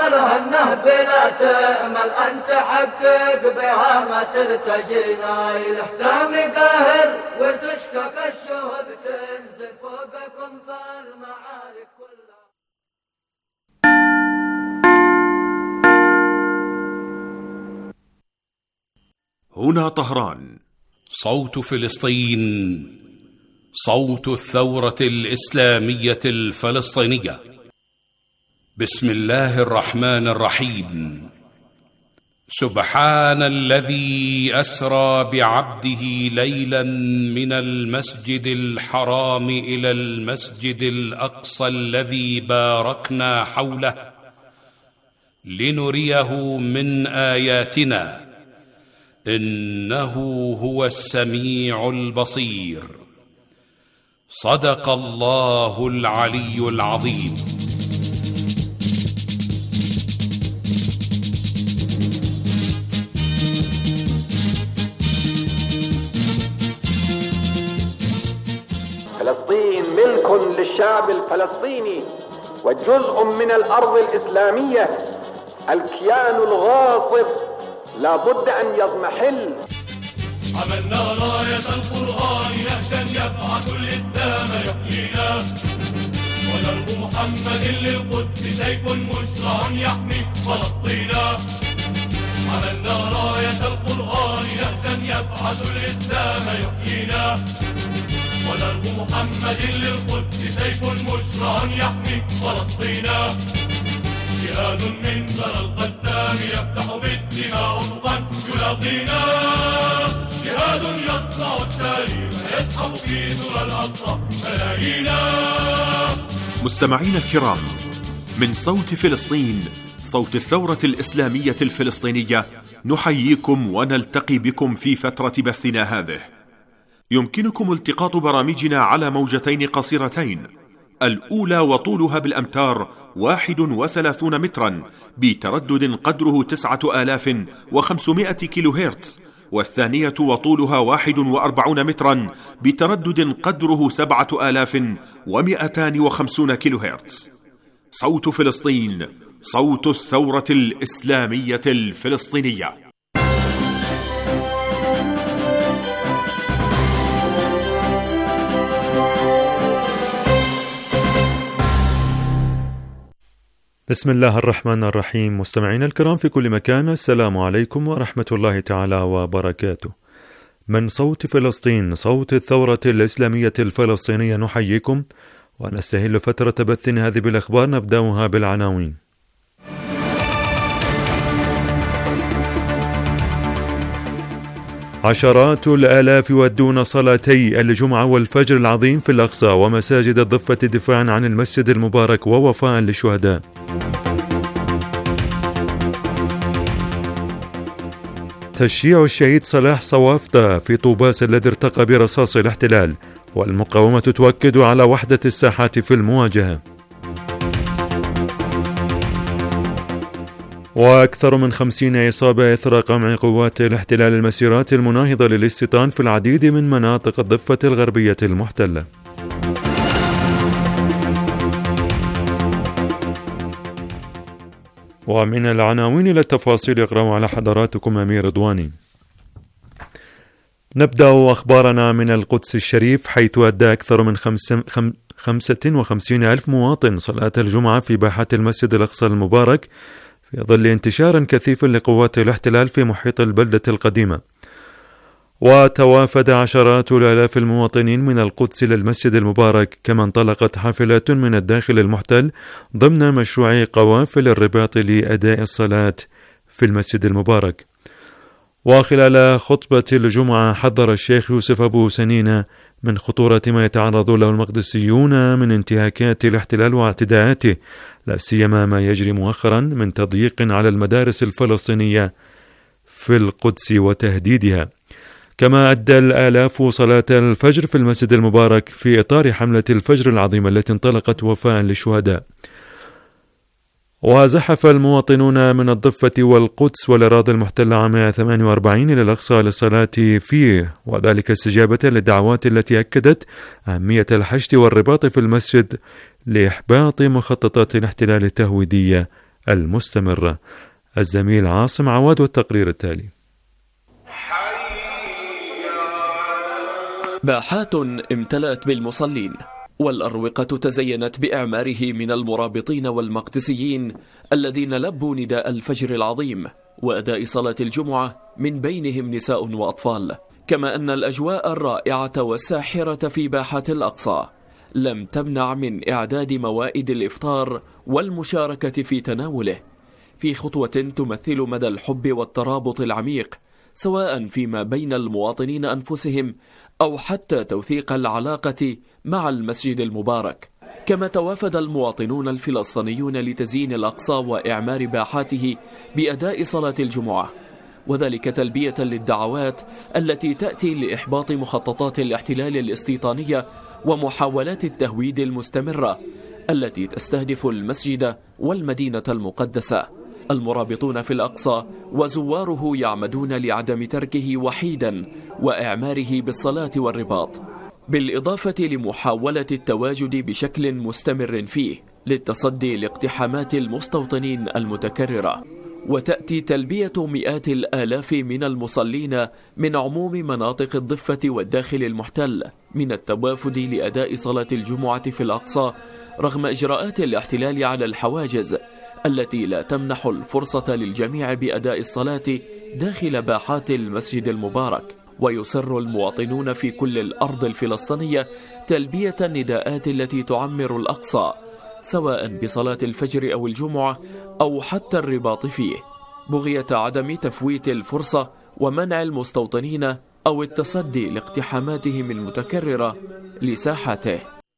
قالها النهب لا تأمل أن تحقق بها ما ترتجي نايله، دام قاهر وتشكك الشهب تنزل فوقكم فالمعارك كلها. هنا طهران، صوت فلسطين، صوت الثورة الإسلامية الفلسطينية. بسم الله الرحمن الرحيم. سبحان الذي أسرى بعبده ليلا من المسجد الحرام إلى المسجد الأقصى الذي باركنا حوله لنريه من آياتنا إنه هو السميع البصير. صدق الله العلي العظيم. فلسطين ملك للشعب الفلسطيني وجزء من الأرض الإسلامية. الكيان الغاصب لا بد أن يضمحل. عملنا راية القرآن نهجا يبعث الإسلام يحيينا، ودرب محمد للقدس سيف مشرع يحمي فلسطينا. عملنا راية القرآن نهجا يبعث الإسلام يحيينا، ودرب محمد للقدس سيف مشرع يحمي فلسطينا. جهاد من ثرى القسام يفتح بالدماء أفقا يلاقينا، جهاد يصنع التاريخ يسحب في ذرى الأقصى ملايينا. مستمعين الكرام، من صوت فلسطين، صوت الثورة الإسلامية الفلسطينية، نحييكم ونلتقي بكم في فترة بثنا هذه. يمكنكم التقاط برامجنا على موجتين قصيرتين، الأولى وطولها بالأمتار 31 مترا بتردد قدره 9500 كيلو هرتز، والثانية وطولها 41 مترا بتردد قدره 7250 كيلو هرتز. صوت فلسطين، صوت الثورة الإسلامية الفلسطينية. بسم الله الرحمن الرحيم. مستمعين الكرام في كل مكان، السلام عليكم ورحمة الله تعالى وبركاته. من صوت فلسطين، صوت الثورة الإسلامية الفلسطينية، نحييكم ونستهل فترة بثنا هذه بالأخبار. نبدأها بالعناوين. عشرات الآلاف يؤدون صلاتي الجمعة والفجر العظيم في الأقصى ومساجد الضفة دفاعا عن المسجد المبارك ووفاء للشهداء. تشييع الشهيد صلاح صوافطة في طوباس الذي ارتقى برصاص الاحتلال، والمقاومة تؤكد على وحدة الساحات في المواجهة. وأكثر من 50 إصابة إثر قمع قوات الاحتلال المسيرات المناهضة للاستيطان في العديد من مناطق الضفة الغربية المحتلة. ومن العناوين إلى التفاصيل يقرأ على حضراتكم أمير رضواني. نبدأ أخبارنا من القدس الشريف، حيث أدى أكثر من 55 ألف مواطن صلاة الجمعة في باحة المسجد الأقصى المبارك في ظل انتشار كثيف لقوات الاحتلال في محيط البلدة القديمة. وتوافد عشرات الآلاف المواطنين من القدس إلى المسجد المبارك، كما انطلقت حافلات من الداخل المحتل ضمن مشروع قوافل الرباط لأداء الصلاة في المسجد المبارك. وخلال خطبة الجمعة حذر الشيخ يوسف أبو سنينة من خطورة ما يتعرض له المقدسيون من انتهاكات الاحتلال واعتداءاته، لا سيما ما يجري مؤخرا من تضييق على المدارس الفلسطينية في القدس وتهديدها. كما أدى الآلاف صلاة الفجر في المسجد المبارك في إطار حملة الفجر العظيمة التي انطلقت وفاء للشهداء. وزحف المواطنون من الضفة والقدس والأراضي المحتلة عام 48 إلى الأقصى للصلاة فيه، وذلك استجابة للدعوات التي أكدت أهمية الحشد والرباط في المسجد لإحباط مخططات الاحتلال التهويدية المستمرة. الزميل عاصم عواد والتقرير التالي. باحات امتلأت بالمصلين، والأروقة تزينت بإعماره من المرابطين والمقدسيين الذين لبوا نداء الفجر العظيم وأداء صلاة الجمعة، من بينهم نساء وأطفال. كما أن الأجواء الرائعة والساحرة في باحات الأقصى لم تمنع من إعداد موائد الإفطار والمشاركة في تناوله، في خطوة تمثل مدى الحب والترابط العميق، سواء فيما بين المواطنين أنفسهم أو حتى توثيق العلاقة مع المسجد المبارك. كما توافد المواطنون الفلسطينيون لتزيين الأقصى وإعمار باحاته بأداء صلاة الجمعة، وذلك تلبية للدعوات التي تأتي لإحباط مخططات الاحتلال الاستيطانية ومحاولات التهويد المستمرة التي تستهدف المسجد والمدينة المقدسة. المرابطون في الأقصى وزواره يعمدون لعدم تركه وحيدا وإعماره بالصلاة والرباط، بالإضافة لمحاولة التواجد بشكل مستمر فيه للتصدي لاقتحامات المستوطنين المتكررة. وتأتي تلبية مئات الآلاف من المصلين من عموم مناطق الضفة والداخل المحتل من التوافد لأداء صلاة الجمعة في الأقصى، رغم إجراءات الاحتلال على الحواجز التي لا تمنح الفرصة للجميع بأداء الصلاة داخل باحات المسجد المبارك. ويصر المواطنون في كل الأرض الفلسطينية تلبية النداءات التي تعمر الأقصى، سواء بصلاة الفجر أو الجمعة أو حتى الرباط فيه، بغية عدم تفويت الفرصة ومنع المستوطنين أو التصدي لاقتحاماتهم المتكررة لساحته.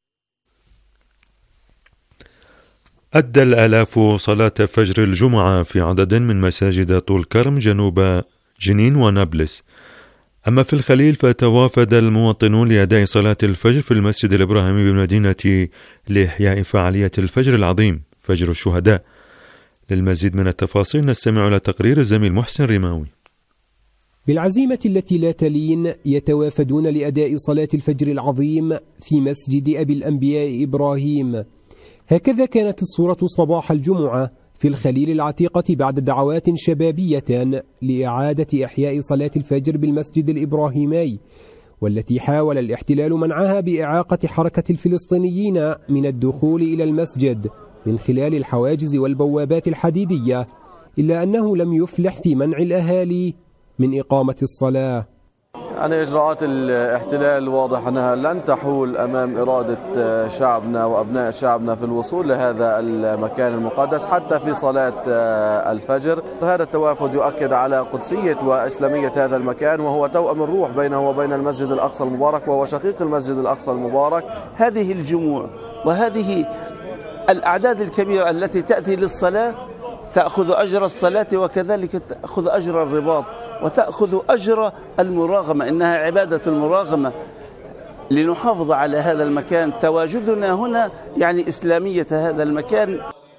أدى الآلاف صلاة فجر الجمعة في عدد من مساجد طول كرم جنوب جنين ونابلس. أما في الخليل فتوافد المواطنون لأداء صلاة الفجر في المسجد الإبراهيمي بالمدينة لإحياء فعالية الفجر العظيم، فجر الشهداء. للمزيد من التفاصيل نستمع إلى تقرير الزميل محسن رماوي. بالعزيمة التي لا تلين يتوافدون لأداء صلاة الفجر العظيم في مسجد أبي الأنبياء إبراهيم. هكذا كانت الصورة صباح الجمعة في الخليل العتيقة بعد دعوات شبابية لإعادة إحياء صلاة الفجر بالمسجد الإبراهيمي، والتي حاول الاحتلال منعها بإعاقة حركة الفلسطينيين من الدخول إلى المسجد من خلال الحواجز والبوابات الحديدية، إلا أنه لم يفلح في منع الأهالي من إقامة الصلاة. يعني إجراءات الاحتلال واضح أنها لن تحول أمام إرادة شعبنا وأبناء شعبنا في الوصول لهذا المكان المقدس حتى في صلاة الفجر. هذا التوافد يؤكد على قدسية وإسلامية هذا المكان، وهو توأم الروح بينه وبين المسجد الأقصى المبارك، وهو شقيق المسجد الأقصى المبارك. هذه الجموع وهذه الأعداد الكبيرة التي تأتي للصلاة تأخذ أجر الصلاة، وكذلك تأخذ أجر الرباط، وتأخذ أجر المراغمة، إنها عبادة المراغمة. لنحافظ على هذا المكان، تواجدنا هنا يعني إسلامية هذا المكان.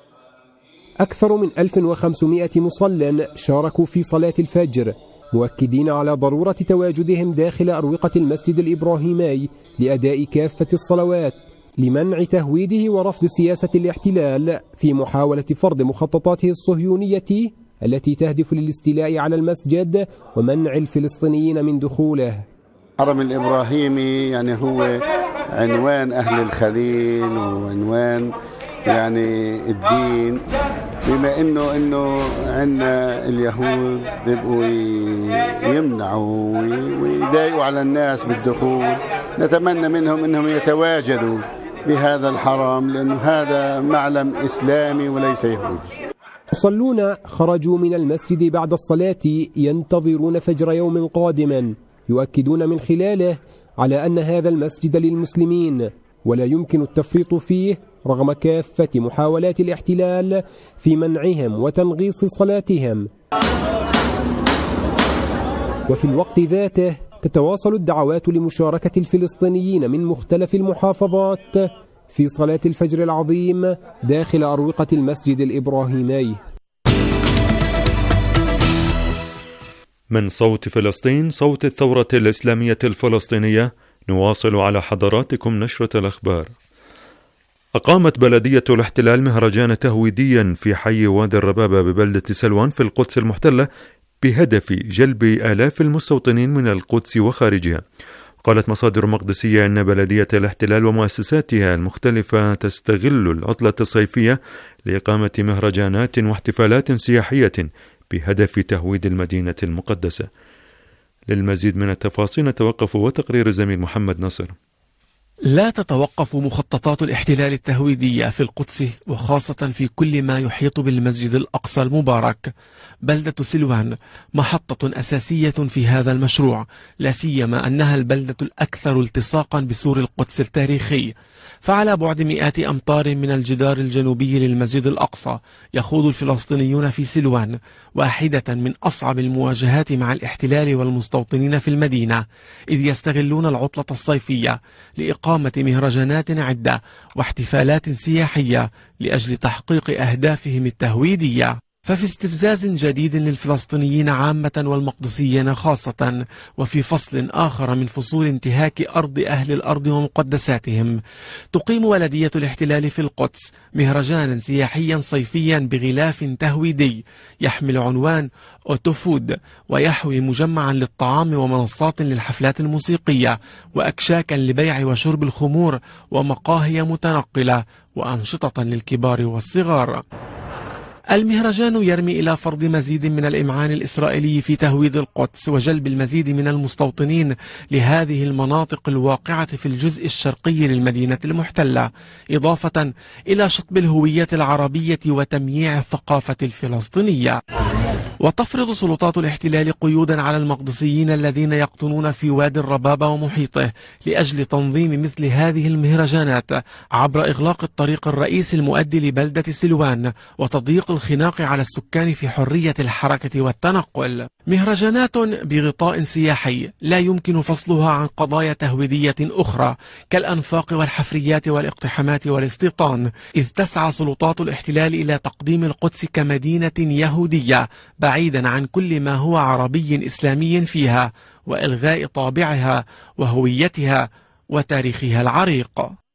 أكثر من 1500 مصل شاركوا في صلاة الفجر، مؤكدين على ضرورة تواجدهم داخل أروقة المسجد الإبراهيمي لأداء كافة الصلوات، لمنع تهويده ورفض سياسة الاحتلال في محاولة فرض مخططاته الصهيونية التي تهدف للاستيلاء على المسجد ومنع الفلسطينيين من دخوله. الحرم الإبراهيمي يعني هو عنوان أهل الخليل وعنوان يعني الدين، بما إنه عندنا اليهود بيبقوا يمنعوا ويضايقوا على الناس بالدخول. نتمنى منهم إنهم يتواجدوا بهذا الحرم، لأنه هذا معلم إسلامي وليس يهودي. المصلون خرجوا من المسجد بعد الصلاة ينتظرون فجر يوم قادما، يؤكدون من خلاله على أن هذا المسجد للمسلمين ولا يمكن التفريط فيه رغم كافة محاولات الاحتلال في منعهم وتنغيص صلاتهم. وفي الوقت ذاته تتواصل الدعوات لمشاركة الفلسطينيين من مختلف المحافظات في صلاة الفجر العظيم داخل أروقة المسجد الإبراهيمي. من صوت فلسطين، صوت الثورة الإسلامية الفلسطينية، نواصل على حضراتكم نشرة الأخبار. أقامت بلدية الاحتلال مهرجان تهويديا في حي وادي الربابة ببلدة سلوان في القدس المحتلة بهدف جلب آلاف المستوطنين من القدس وخارجها. قالت مصادر مقدسية أن بلدية الاحتلال ومؤسساتها المختلفة تستغل العطلة الصيفية لإقامة مهرجانات واحتفالات سياحية بهدف تهويد المدينة المقدسة. للمزيد من التفاصيل نتوقف وتقرير الزميل محمد نصر. لا تتوقف مخططات الاحتلال التهويدية في القدس، وخاصة في كل ما يحيط بالمسجد الأقصى المبارك. بلدة سلوان محطة أساسية في هذا المشروع، لا سيما أنها البلدة الأكثر التصاقا بسور القدس التاريخي. فعلى بعد مئات أمتار من الجدار الجنوبي للمسجد الأقصى يخوض الفلسطينيون في سلوان واحدة من أصعب المواجهات مع الاحتلال والمستوطنين في المدينة، إذ يستغلون العطلة الصيفية لإقامة مهرجانات عدة واحتفالات سياحية لأجل تحقيق أهدافهم التهويدية. ففي استفزاز جديد للفلسطينيين عامة والمقدسيين خاصة، وفي فصل آخر من فصول انتهاك أرض أهل الأرض ومقدساتهم، تقيم بلدية الاحتلال في القدس مهرجانا سياحيا صيفيا بغلاف تهويدي يحمل عنوان أوتوفود، ويحوي مجمعا للطعام ومنصات للحفلات الموسيقية وأكشاكا لبيع وشرب الخمور ومقاهي متنقلة وأنشطة للكبار والصغار. المهرجان يرمي إلى فرض مزيد من الإمعان الإسرائيلي في تهويد القدس وجلب المزيد من المستوطنين لهذه المناطق الواقعة في الجزء الشرقي للمدينة المحتلة، إضافة إلى شطب الهوية العربية وتمييع الثقافة الفلسطينية. وتفرض سلطات الاحتلال قيودا على المقدسيين الذين يقطنون في وادي الربابة ومحيطه لأجل تنظيم مثل هذه المهرجانات عبر إغلاق الطريق الرئيسي المؤدي لبلدة سلوان وتضييق الخناق على السكان في حرية الحركة والتنقل. مهرجانات بغطاء سياحي لا يمكن فصلها عن قضايا تهويدية أخرى كالأنفاق والحفريات والاقتحامات والاستيطان، إذ تسعى سلطات الاحتلال إلى تقديم القدس كمدينة يهودية بعيدا عن كل ما هو عربي إسلامي فيها، وإلغاء طابعها وهويتها وتاريخها العريق.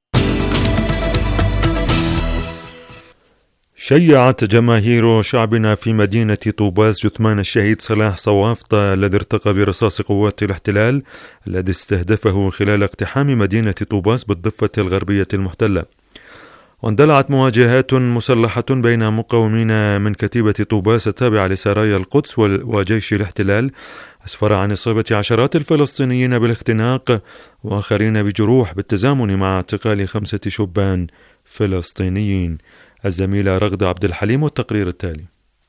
شيعت جماهير شعبنا في مدينة طوباس جثمان الشهيد صلاح صوافطة الذي ارتقى برصاص قوات الاحتلال الذي استهدفه خلال اقتحام مدينة طوباس بالضفة الغربية المحتلة. واندلعت مواجهات مسلحة بين مقاومين من كتيبة طوباس التابعة لسرايا القدس وجيش الاحتلال، أسفر عن إصابة عشرات الفلسطينيين بالاختناق وآخرين بجروح بالتزامن مع اعتقال 5 شبان فلسطينيين. الزميلة رغدة عبد الحليم والتقرير التالي.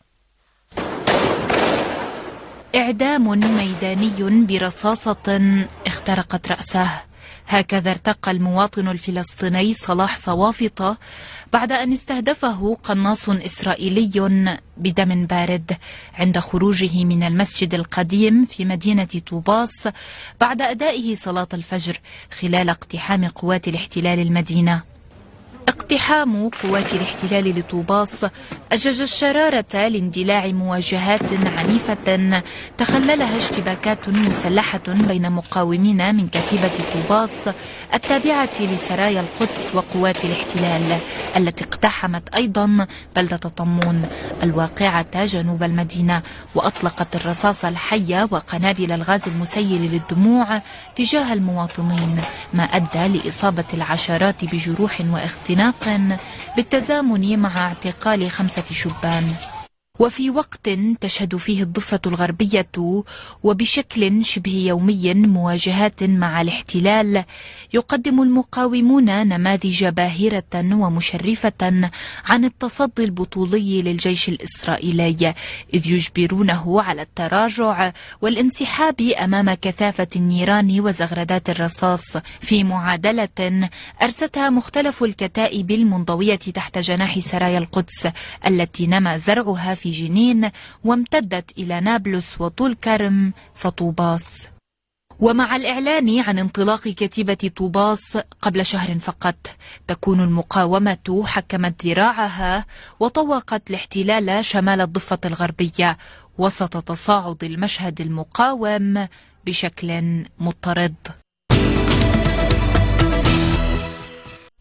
إعدام ميداني برصاصة اخترقت رأسه، هكذا ارتقى المواطن الفلسطيني صلاح صوافطة بعد أن استهدفه قناص إسرائيلي بدم بارد عند خروجه من المسجد القديم في مدينة طوباس بعد أدائه صلاة الفجر خلال اقتحام قوات الاحتلال المدينة. اقتحام قوات الاحتلال لطوباس أجج الشرارة لاندلاع مواجهات عنيفة تخللها اشتباكات مسلحة بين مقاومين من كتيبة طوباس التابعة لسرايا القدس وقوات الاحتلال التي اقتحمت أيضا بلدة طمون الواقعة جنوب المدينة، وأطلقت الرصاص الحي وقنابل الغاز المسيل للدموع تجاه المواطنين، ما أدى لإصابة العشرات بجروح واختناق بالتزامن مع اعتقال 5 شبان. وفي وقت تشهد فيه الضفة الغربية وبشكل شبه يومي مواجهات مع الاحتلال، يقدم المقاومون نماذج باهرة ومشرفة عن التصدي البطولي للجيش الإسرائيلي، إذ يجبرونه على التراجع والانسحاب أمام كثافة النيران وزغردات الرصاص في معادلة أرستها مختلف الكتائب المنضوية تحت جناح سرايا القدس التي نمى زرعها في جنين وامتدت إلى نابلس وطول كرم فطوباس. ومع الإعلان عن انطلاق كتيبة طوباس قبل شهر فقط، تكون المقاومة حكمت ذراعها وطوقت الاحتلال شمال الضفة الغربية وسط تصاعد المشهد المقاوم بشكل مضطرد.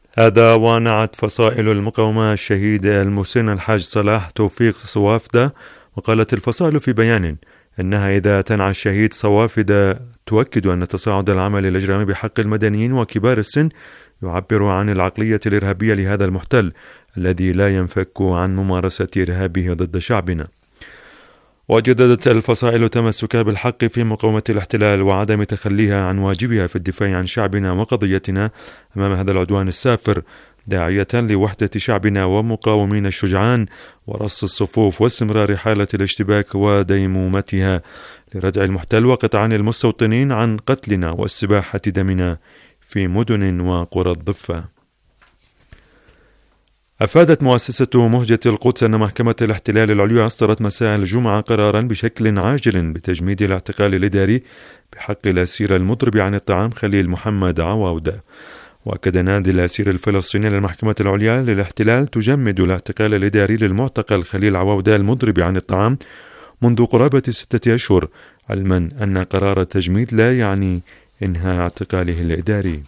هذا ونعت فصائل المقاومة الشهيد المسن الحاج صلاح توفيق صوافدة. وقالت الفصائل في بيان أنها إذا تنعى الشهيد صوافدة تؤكد أن تصاعد العمل الإجرامي بحق المدنيين وكبار السن يعبر عن العقلية الإرهابية لهذا المحتل الذي لا ينفك عن ممارسة إرهابه ضد شعبنا. وجددت الفصائل تمسكها بالحق في مقاومة الاحتلال وعدم تخليها عن واجبها في الدفاع عن شعبنا وقضيتنا أمام هذا العدوان السافر، داعية لوحدة شعبنا ومقاومين الشجعان ورص الصفوف واستمرار حالة الاشتباك وديمومتها لردع المحتل وقطعان المستوطنين عن قتلنا واستباحة دمنا في مدن وقرى الضفة. أفادت مؤسسة مهجة القدس أن محكمة الاحتلال العليا أصدرت مساء الجمعة قرارا بشكل عاجل بتجميد الاعتقال الإداري بحق الأسير المضرب عن الطعام خليل محمد عواودة. وأكد نادي الأسير الفلسطيني للمحكمة العليا للاحتلال تجمد الاعتقال الإداري للمعتقل خليل عواودة المضرب عن الطعام منذ قرابة 6 أشهر، علما أن قرار التجميد لا يعني إنهاء اعتقاله الإداري.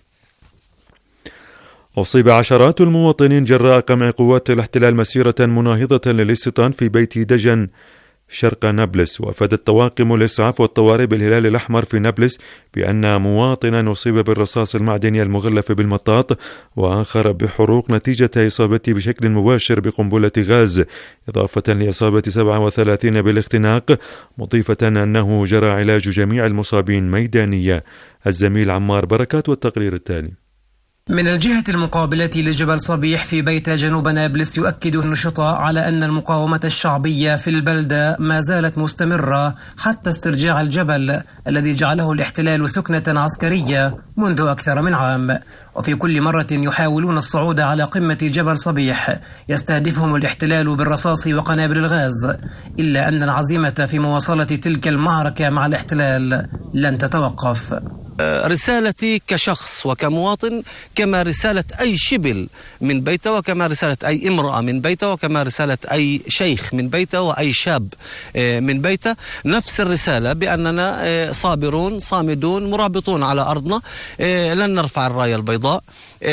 أصيب عشرات المواطنين جراء قمع قوات الاحتلال مسيرة مناهضة للاستيطان في بيت دجن شرق نابلس. وأفادت طواقم الإسعاف والطوارئ بالهلال الأحمر في نابلس بأن مواطنا أصيب بالرصاص المعدني المغلف بالمطاط وآخر بحروق نتيجة إصابته بشكل مباشر بقنبلة غاز، إضافة لإصابة 37 بالاختناق، مضيفة أنه جرى علاج جميع المصابين ميدانية. الزميل عمار بركات والتقرير التالي. من الجهة المقابلة لجبل صبيح في بيت جنوب نابلس يؤكد النشطاء على أن المقاومة الشعبية في البلدة ما زالت مستمرة حتى استرجاع الجبل الذي جعله الاحتلال ثكنة عسكرية منذ أكثر من عام. وفي كل مرة يحاولون الصعود على قمة جبل صبيح يستهدفهم الاحتلال بالرصاص وقنابل الغاز، إلا أن العزيمة في مواصلة تلك المعركة مع الاحتلال لن تتوقف. رسالتي كشخص وكمواطن كما رسالة أي شبل من بيته، وكما رسالة أي امرأة من بيته، وكما رسالة أي شيخ من بيته وأي شاب من بيته، نفس الرسالة بأننا صابرون صامدون مرابطون على أرضنا، لن نرفع الراية البيضاء.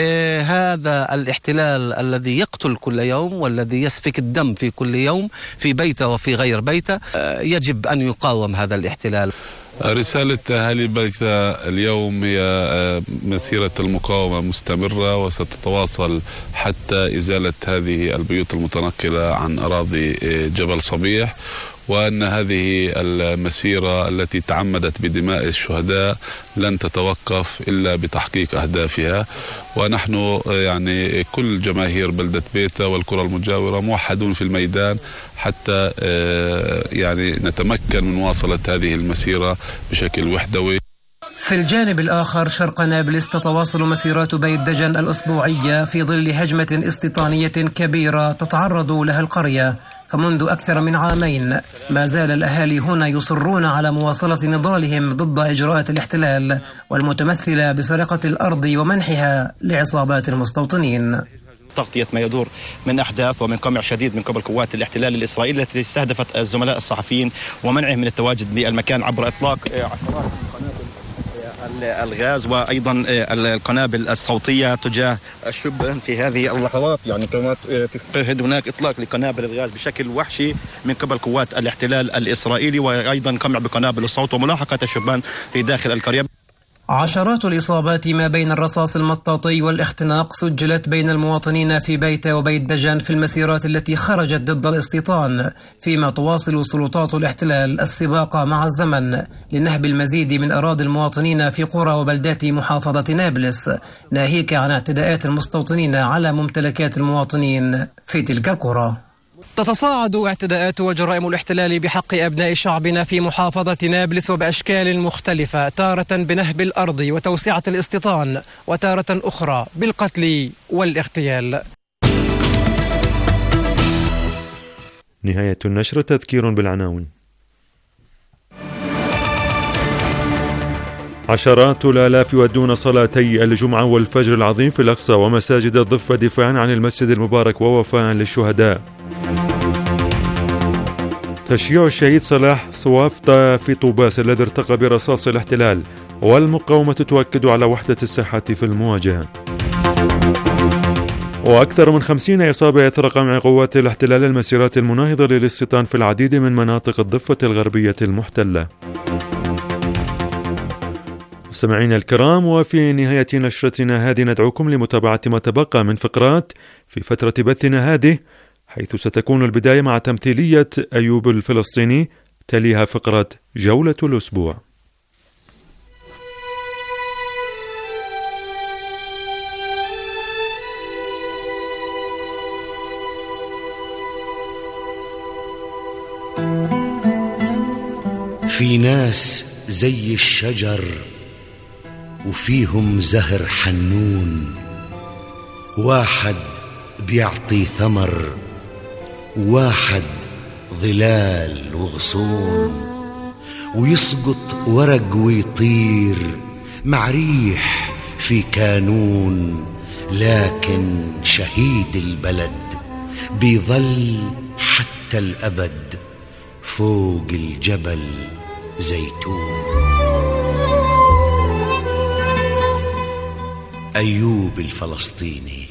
هذا الاحتلال الذي يقتل كل يوم والذي يسفك الدم في كل يوم في بيته وفي غير بيته يجب أن يقاوم هذا الاحتلال. رسالة أهالي بيتة اليوم هي مسيرة المقاومة مستمرة وستتواصل حتى إزالة هذه البيوت المتنقلة عن أراضي جبل صبيح، وأن هذه المسيرة التي تعمدت بدماء الشهداء لن تتوقف إلا بتحقيق أهدافها. ونحن يعني كل جماهير بلدة بيتة والقرى المجاورة موحدون في الميدان حتى يعني نتمكن من مواصلة هذه المسيرة بشكل وحدوي. في الجانب الآخر شرق نابلس تتواصل مسيرات بيت دجن الأسبوعية في ظل هجمة استيطانية كبيرة تتعرض لها القرية. فمنذ أكثر من عامين ما زال الأهالي هنا يصرون على مواصلة نضالهم ضد إجراءات الاحتلال والمتمثلة بسرقة الأرض ومنحها لعصابات المستوطنين. تغطية ما يدور من أحداث ومن قمع شديد من قبل قوات الاحتلال الإسرائيلي التي استهدفت الزملاء الصحفيين ومنعهم من التواجد بالمكان عبر إطلاق عشرات الغاز وأيضا القنابل الصوتية تجاه الشبان في هذه اللحظات. يعني كما تشاهد هناك إطلاق لقنابل الغاز بشكل وحشي من قبل قوات الاحتلال الإسرائيلي، وأيضا قمع بقنابل الصوت وملاحقة الشبان في داخل القرية. عشرات الإصابات ما بين الرصاص المطاطي والاختناق سجلت بين المواطنين في بيتة وبيت دجن في المسيرات التي خرجت ضد الاستيطان، فيما تواصل سلطات الاحتلال السباق مع الزمن لنهب المزيد من أراضي المواطنين في قرى وبلدات محافظة نابلس، ناهيك عن اعتداءات المستوطنين على ممتلكات المواطنين في تلك القرى. تتصاعد اعتداءات وجرائم الاحتلال بحق أبناء شعبنا في محافظة نابلس وبأشكال مختلفة، تارة بنهب الأرض وتوسعة الاستيطان، وتارة أخرى بالقتل والاغتيال. نهاية النشرة. تذكير بالعناوين. عشرات الآلاف يؤدون صلاتي الجمعة والفجر العظيم في الأقصى ومساجد الضفة دفاعا عن المسجد المبارك ووفاء للشهداء. تشييع الشهيد صلاح صوافدة في طوباس الذي ارتقى برصاص الاحتلال، والمقاومة تؤكد على وحدة الساحات في المواجهة. وأكثر من 50 إصابة أثر قمع قوات الاحتلال المسيرات المناهضة للاستيطان في العديد من مناطق الضفة الغربية المحتلة. مستمعينا الكرام، وفي نهاية نشرتنا هذه ندعوكم لمتابعة ما تبقى من فقرات في فترة بثنا هذه، حيث ستكون البداية مع تمثيلية أيوب الفلسطيني، تليها فقرة جولة الأسبوع. في ناس زي الشجر وفيهم زهر حنون، واحد بيعطي ثمر وواحد ظلال وغصون، ويسقط ورق ويطير مع ريح في كانون، لكن شهيد البلد بيظل حتى الأبد فوق الجبل زيتون. أيوب الفلسطيني.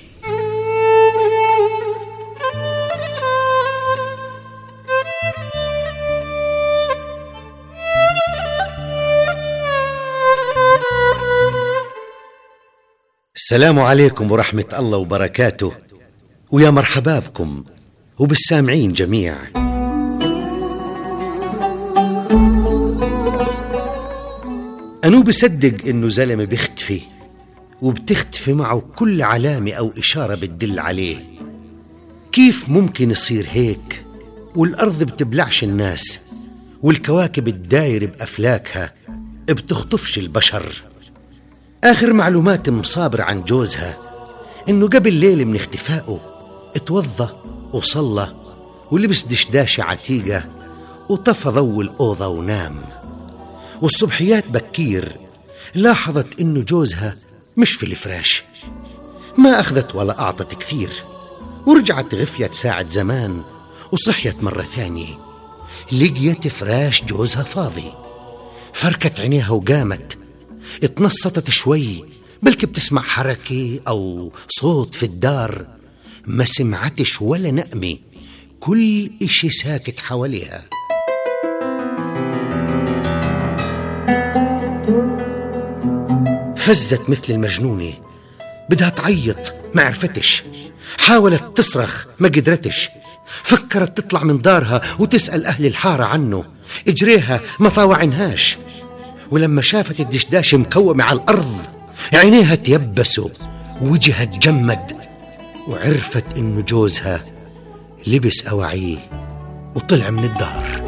السلام عليكم ورحمة الله وبركاته، ويا مرحبا بكم وبالسامعين جميع. أنو بصدق إنه زلمة بيختفي وبتختفي معه كل علامة أو إشارة بتدل عليه. كيف ممكن يصير هيك والأرض بتبلعش الناس والكواكب الداير بأفلاكها بتخطفش البشر؟ آخر معلومات مصابر عن جوزها إنه قبل ليلة من اختفائه اتوضى وصلى ولبس دشداشة عتيقة وطفى ضو الأوضة ونام. والصبحيات بكير لاحظت إنه جوزها مش في الفراش، ما أخذت ولا أعطت كثير، ورجعت غفيت ساعة زمان وصحيت مرة ثانية لقيت فراش جوزها فاضي. فركت عينيها وقامت، اتنصتت شوي بلكي بتسمع حركة أو صوت في الدار، ما سمعتش ولا نقمة، كل إشي ساكت حواليها. فزت مثل المجنونة، بدها تعيط ما عرفتش، حاولت تصرخ ما قدرتش، فكرت تطلع من دارها وتسأل أهل الحارة عنه، اجريها ما طاوعنهاش. ولما شافت الدشداش مكومة على الأرض عينيها تيبسوا وجهها تجمد، وعرفت إنه جوزها لبس أواعيه وطلع من الدار.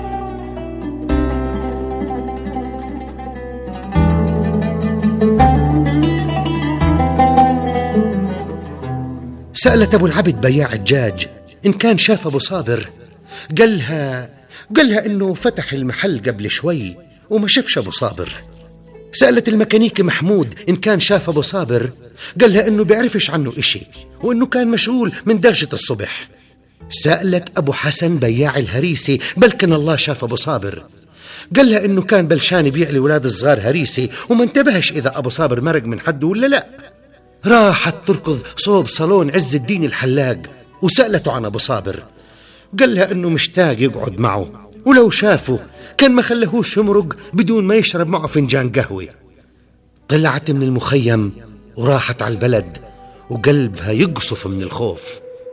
سألت أبو العبد بياع الدجاج إن كان شاف أبو صابر، قالها إنه فتح المحل قبل شوي وما شافش أبو صابر. سألت الميكانيكي محمود إن كان شاف أبو صابر، قالها إنه بيعرفش عنه إشي وإنه كان مشغول من دهشة الصبح. سألت أبو حسن بياع الهريسي بلكن الله شاف أبو صابر، قالها إنه كان بلشان يبيع لولاد الصغار هريسي وما انتبهش إذا أبو صابر مرق من حده ولا لا. راحت تركض صوب صالون عز الدين الحلاق وسألته عن أبو صابر، قالها إنه مشتاق يقعد معه ولو شافه كان ما خلهوش يمرق بدون ما يشرب معه فنجان قهوة. طلعت من المخيم وراحت على البلد وقلبها يقصف من الخوف.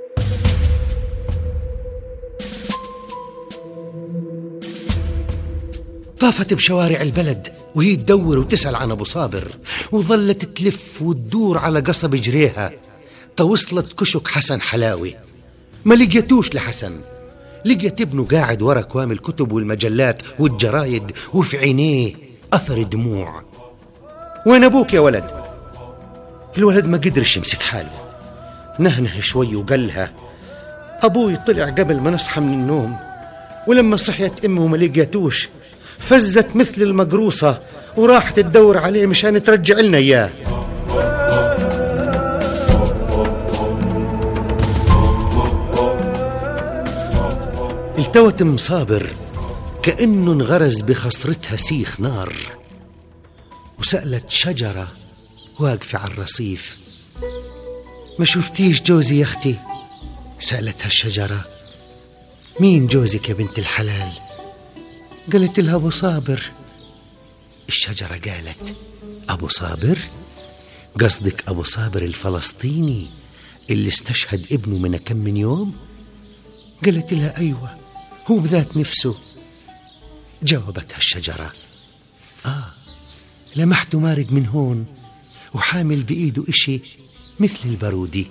طافت بشوارع البلد وهي تدور وتسأل عن أبو صابر، وظلت تلف وتدور على قصب جريها توصلت كشك حسن حلاوي. ما لقيتوش لحسن، لقيت ابنه قاعد ورا كوام الكتب والمجلات والجرايد وفي عينيه أثر دموع. وين أبوك يا ولد؟ الولد ما قدرش يمسك حاله، نهنه شوي وقالها أبوي طلع قبل ما نصحى من النوم، ولما صحيت أمه ما لقيتوش فزت مثل المقروصة وراحت تدور عليه مشان ترجع لنا إياه. التوت مصابر كأنه انغرز بخصرتها سيخ نار، وسألت شجرة واقفة على الرصيف ما شفتيش جوزي يا أختي؟ سألتها الشجرة. مين جوزك يا بنت الحلال؟ قالت لها أبو صابر. الشجرة قالت أبو صابر؟ قصدك أبو صابر الفلسطيني اللي استشهد ابنه من كم من يوم؟ قالت لها أيوة، هو بذات نفسه. جاوبتها الشجرة. لمحته مارق من هون وحامل بإيده إشي مثل البارودي.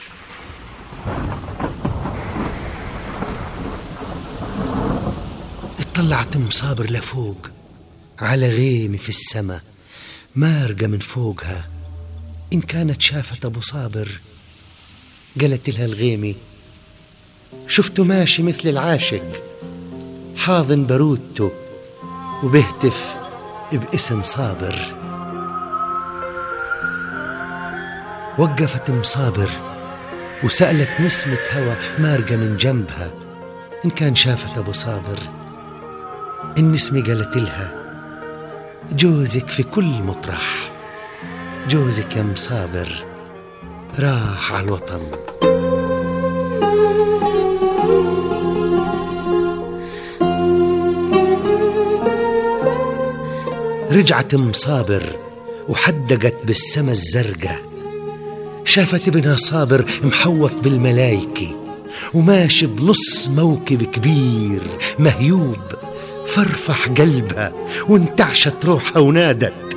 اطلعت أم صابر لفوق على غيمة في السماء مارقة من فوقها، إن كانت شافت أبو صابر. قالت لها الغيمة شفته ماشي مثل العاشق حاضن بارودته وبهتف باسم صابر. وقفت أم صابر وسألت نسمة هوا مارقة من جنبها إن كان شافت أبو صابر. النسمة قالت لها جوزك في كل مطرح، جوزك يا أم صابر راح على الوطن. رجعت أم صابر وحدقت بالسما الزرقاء، شافت ابنها صابر محوط بالملايكة وماشي بنص موكب كبير مهيوب. فرفح قلبها وانتعشت روحها ونادت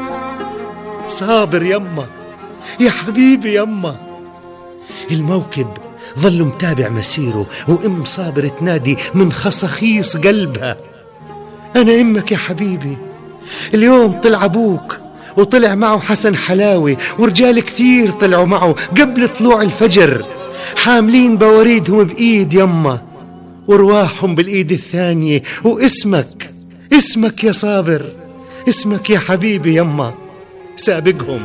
صابر يما، يا حبيبي يما. الموكب ظل متابع مسيره وأم صابر تنادي من خصخيص قلبها أنا أمك يا حبيبي. اليوم طلع أبوك وطلع معه حسن حلاوي ورجال كثير طلعوا معه قبل طلوع الفجر حاملين بوريدهم بإيد يما ورواحهم بالإيد الثانية، واسمك اسمك يا صابر، اسمك يا حبيبي يما سابقهم.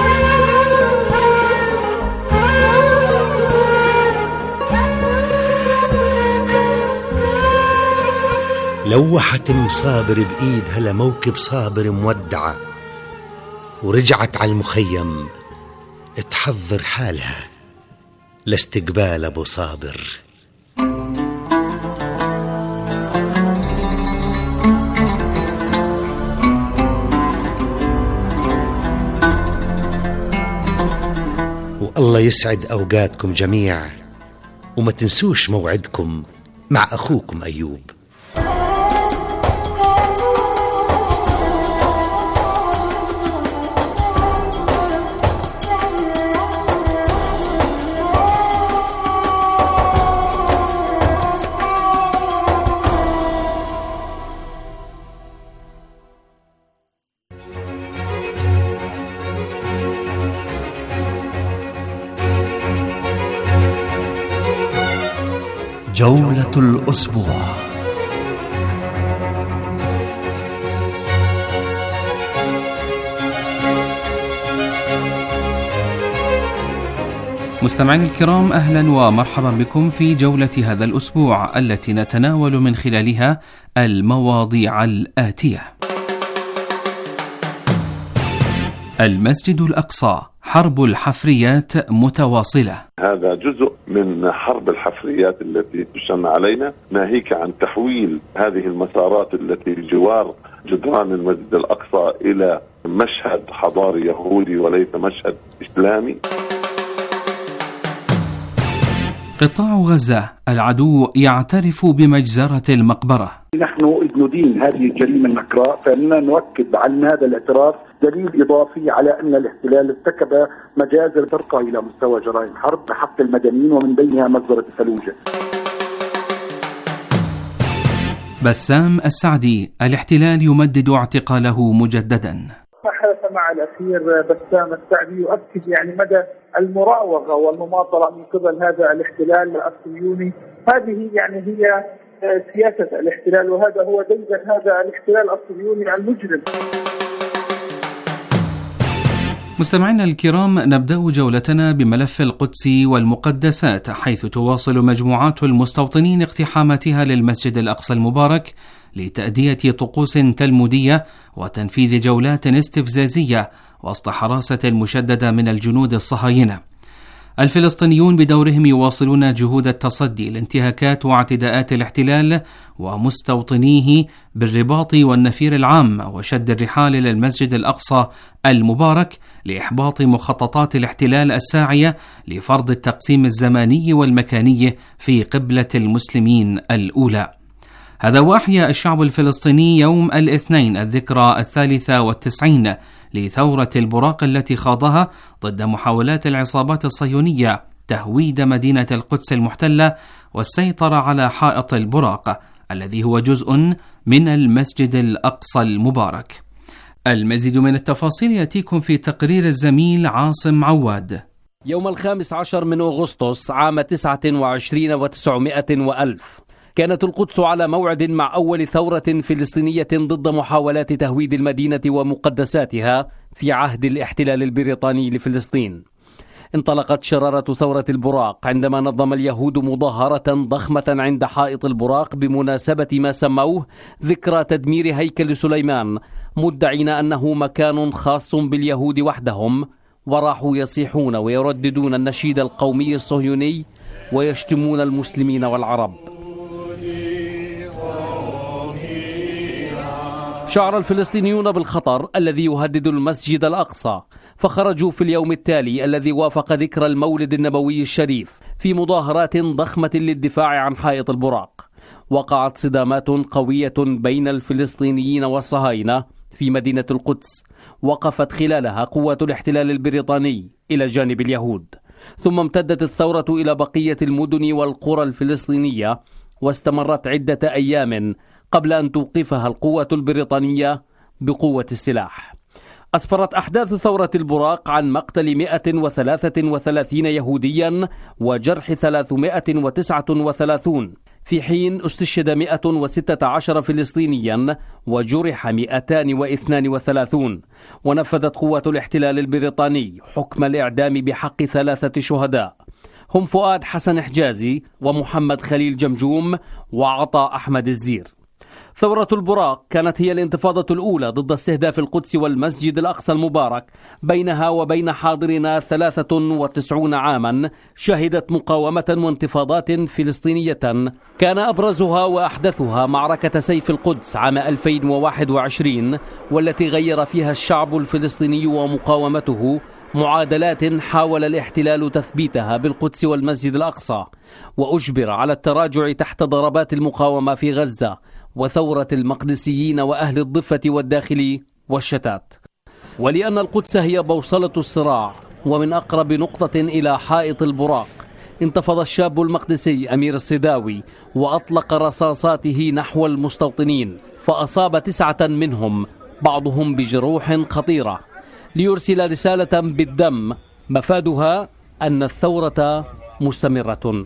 لوحت ام صابر بإيدها لموكب صابر مودعة ورجعت على المخيم تحضر حالها لاستقبال أبو صابر. والله يسعد أوقاتكم جميع، وما تنسوش موعدكم مع أخوكم أيوب. جولة الأسبوع. مستمعين الكرام، أهلا ومرحبا بكم في جولة هذا الأسبوع التي نتناول من خلالها المواضيع الآتية: المسجد الأقصى، حرب الحفريات متواصلة. هذا جزء من حرب الحفريات التي تشن علينا، ناهيك عن تحويل هذه المسارات التي بجوار جدران المسجد الأقصى إلى مشهد حضاري يهودي وليس مشهد إسلامي. قطاع غزة، العدو يعترف بمجزرة المقبرة. نحن ندين هذه الجريمة النكراء، فإننا نؤكد على أن هذا الاعتراف دليل إضافي على أن الاحتلال ارتكب مجازر ترقى إلى مستوى جرائم حرب بحق المدنيين ومن بينها مجزرة فلوجة. بسام السعدي، الاحتلال يمدد اعتقاله مجددا. ما حدث مع الأسير بسام السعدي يؤكد مدى المراوغة والمماطلة من قبل هذا الاحتلال الصهيوني. هذه هي سياسة الاحتلال، وهذا هو ديدن هذا الاحتلال الصهيوني المجرم. مستمعينا الكرام، نبدأ جولتنا بملف القدس والمقدسات، حيث تواصل مجموعات المستوطنين اقتحاماتها للمسجد الأقصى المبارك لتأدية طقوس تلمودية وتنفيذ جولات استفزازية وسط حراسة مشددة من الجنود الصهاينة. الفلسطينيون بدورهم يواصلون جهود التصدي لانتهاكات واعتداءات الاحتلال ومستوطنيه بالرباط والنفير العام وشد الرحال إلى المسجد الأقصى المبارك لإحباط مخططات الاحتلال الساعية لفرض التقسيم الزماني والمكاني في قبلة المسلمين الأولى. هذا وأحيا الشعب الفلسطيني يوم الاثنين الذكرى 93 لثورة البراق التي خاضها ضد محاولات العصابات الصهيونية تهويد مدينة القدس المحتلة والسيطرة على حائط البراق الذي هو جزء من المسجد الأقصى المبارك. المزيد من التفاصيل يأتيكم في تقرير الزميل عاصم عواد. يوم 15 من أغسطس عام 29 و900 وألف كانت القدس على موعد مع أول ثورة فلسطينية ضد محاولات تهويد المدينة ومقدساتها في عهد الاحتلال البريطاني لفلسطين. انطلقت شرارة ثورة البراق عندما نظم اليهود مظاهرة ضخمة عند حائط البراق بمناسبة ما سموه ذكرى تدمير هيكل سليمان، مدعين أنه مكان خاص باليهود وحدهم، وراحوا يصيحون ويرددون النشيد القومي الصهيوني ويشتمون المسلمين والعرب. شعر الفلسطينيون بالخطر الذي يهدد المسجد الأقصى، فخرجوا في اليوم التالي الذي وافق ذكرى المولد النبوي الشريف في مظاهرات ضخمة للدفاع عن حائط البراق. وقعت صدامات قوية بين الفلسطينيين والصهاينة في مدينة القدس، وقفت خلالها قوات الاحتلال البريطاني إلى جانب اليهود، ثم امتدت الثورة إلى بقية المدن والقرى الفلسطينية واستمرت عدة أيام قبل أن توقفها القوة البريطانية بقوة السلاح. أسفرت أحداث ثورة البراق عن مقتل 133 يهوديا وجرح 339، في حين استشهد 116 فلسطينيا وجرح 232. ونفذت قوة الاحتلال البريطاني حكم الإعدام بحق 3 شهداء هم فؤاد حسن حجازي ومحمد خليل جمجوم وعطاء أحمد الزير. ثورة البراق كانت هي الانتفاضة الأولى ضد استهداف القدس والمسجد الأقصى المبارك، بينها وبين حاضرنا 93 عاما شهدت مقاومة وانتفاضات فلسطينية كان أبرزها وأحدثها معركة سيف القدس عام 2021، والتي غير فيها الشعب الفلسطيني ومقاومته معادلات حاول الاحتلال تثبيتها بالقدس والمسجد الأقصى، وأجبر على التراجع تحت ضربات المقاومة في غزة وثورة المقدسيين وأهل الضفة والداخل والشتات. ولأن القدس هي بوصلة الصراع ومن أقرب نقطة إلى حائط البراق، انتفض الشاب المقدسي أمير الصداوي وأطلق رصاصاته نحو المستوطنين، فأصاب 9 منهم بعضهم بجروح خطيرة، ليرسل رسالة بالدم مفادها أن الثورة مستمرة.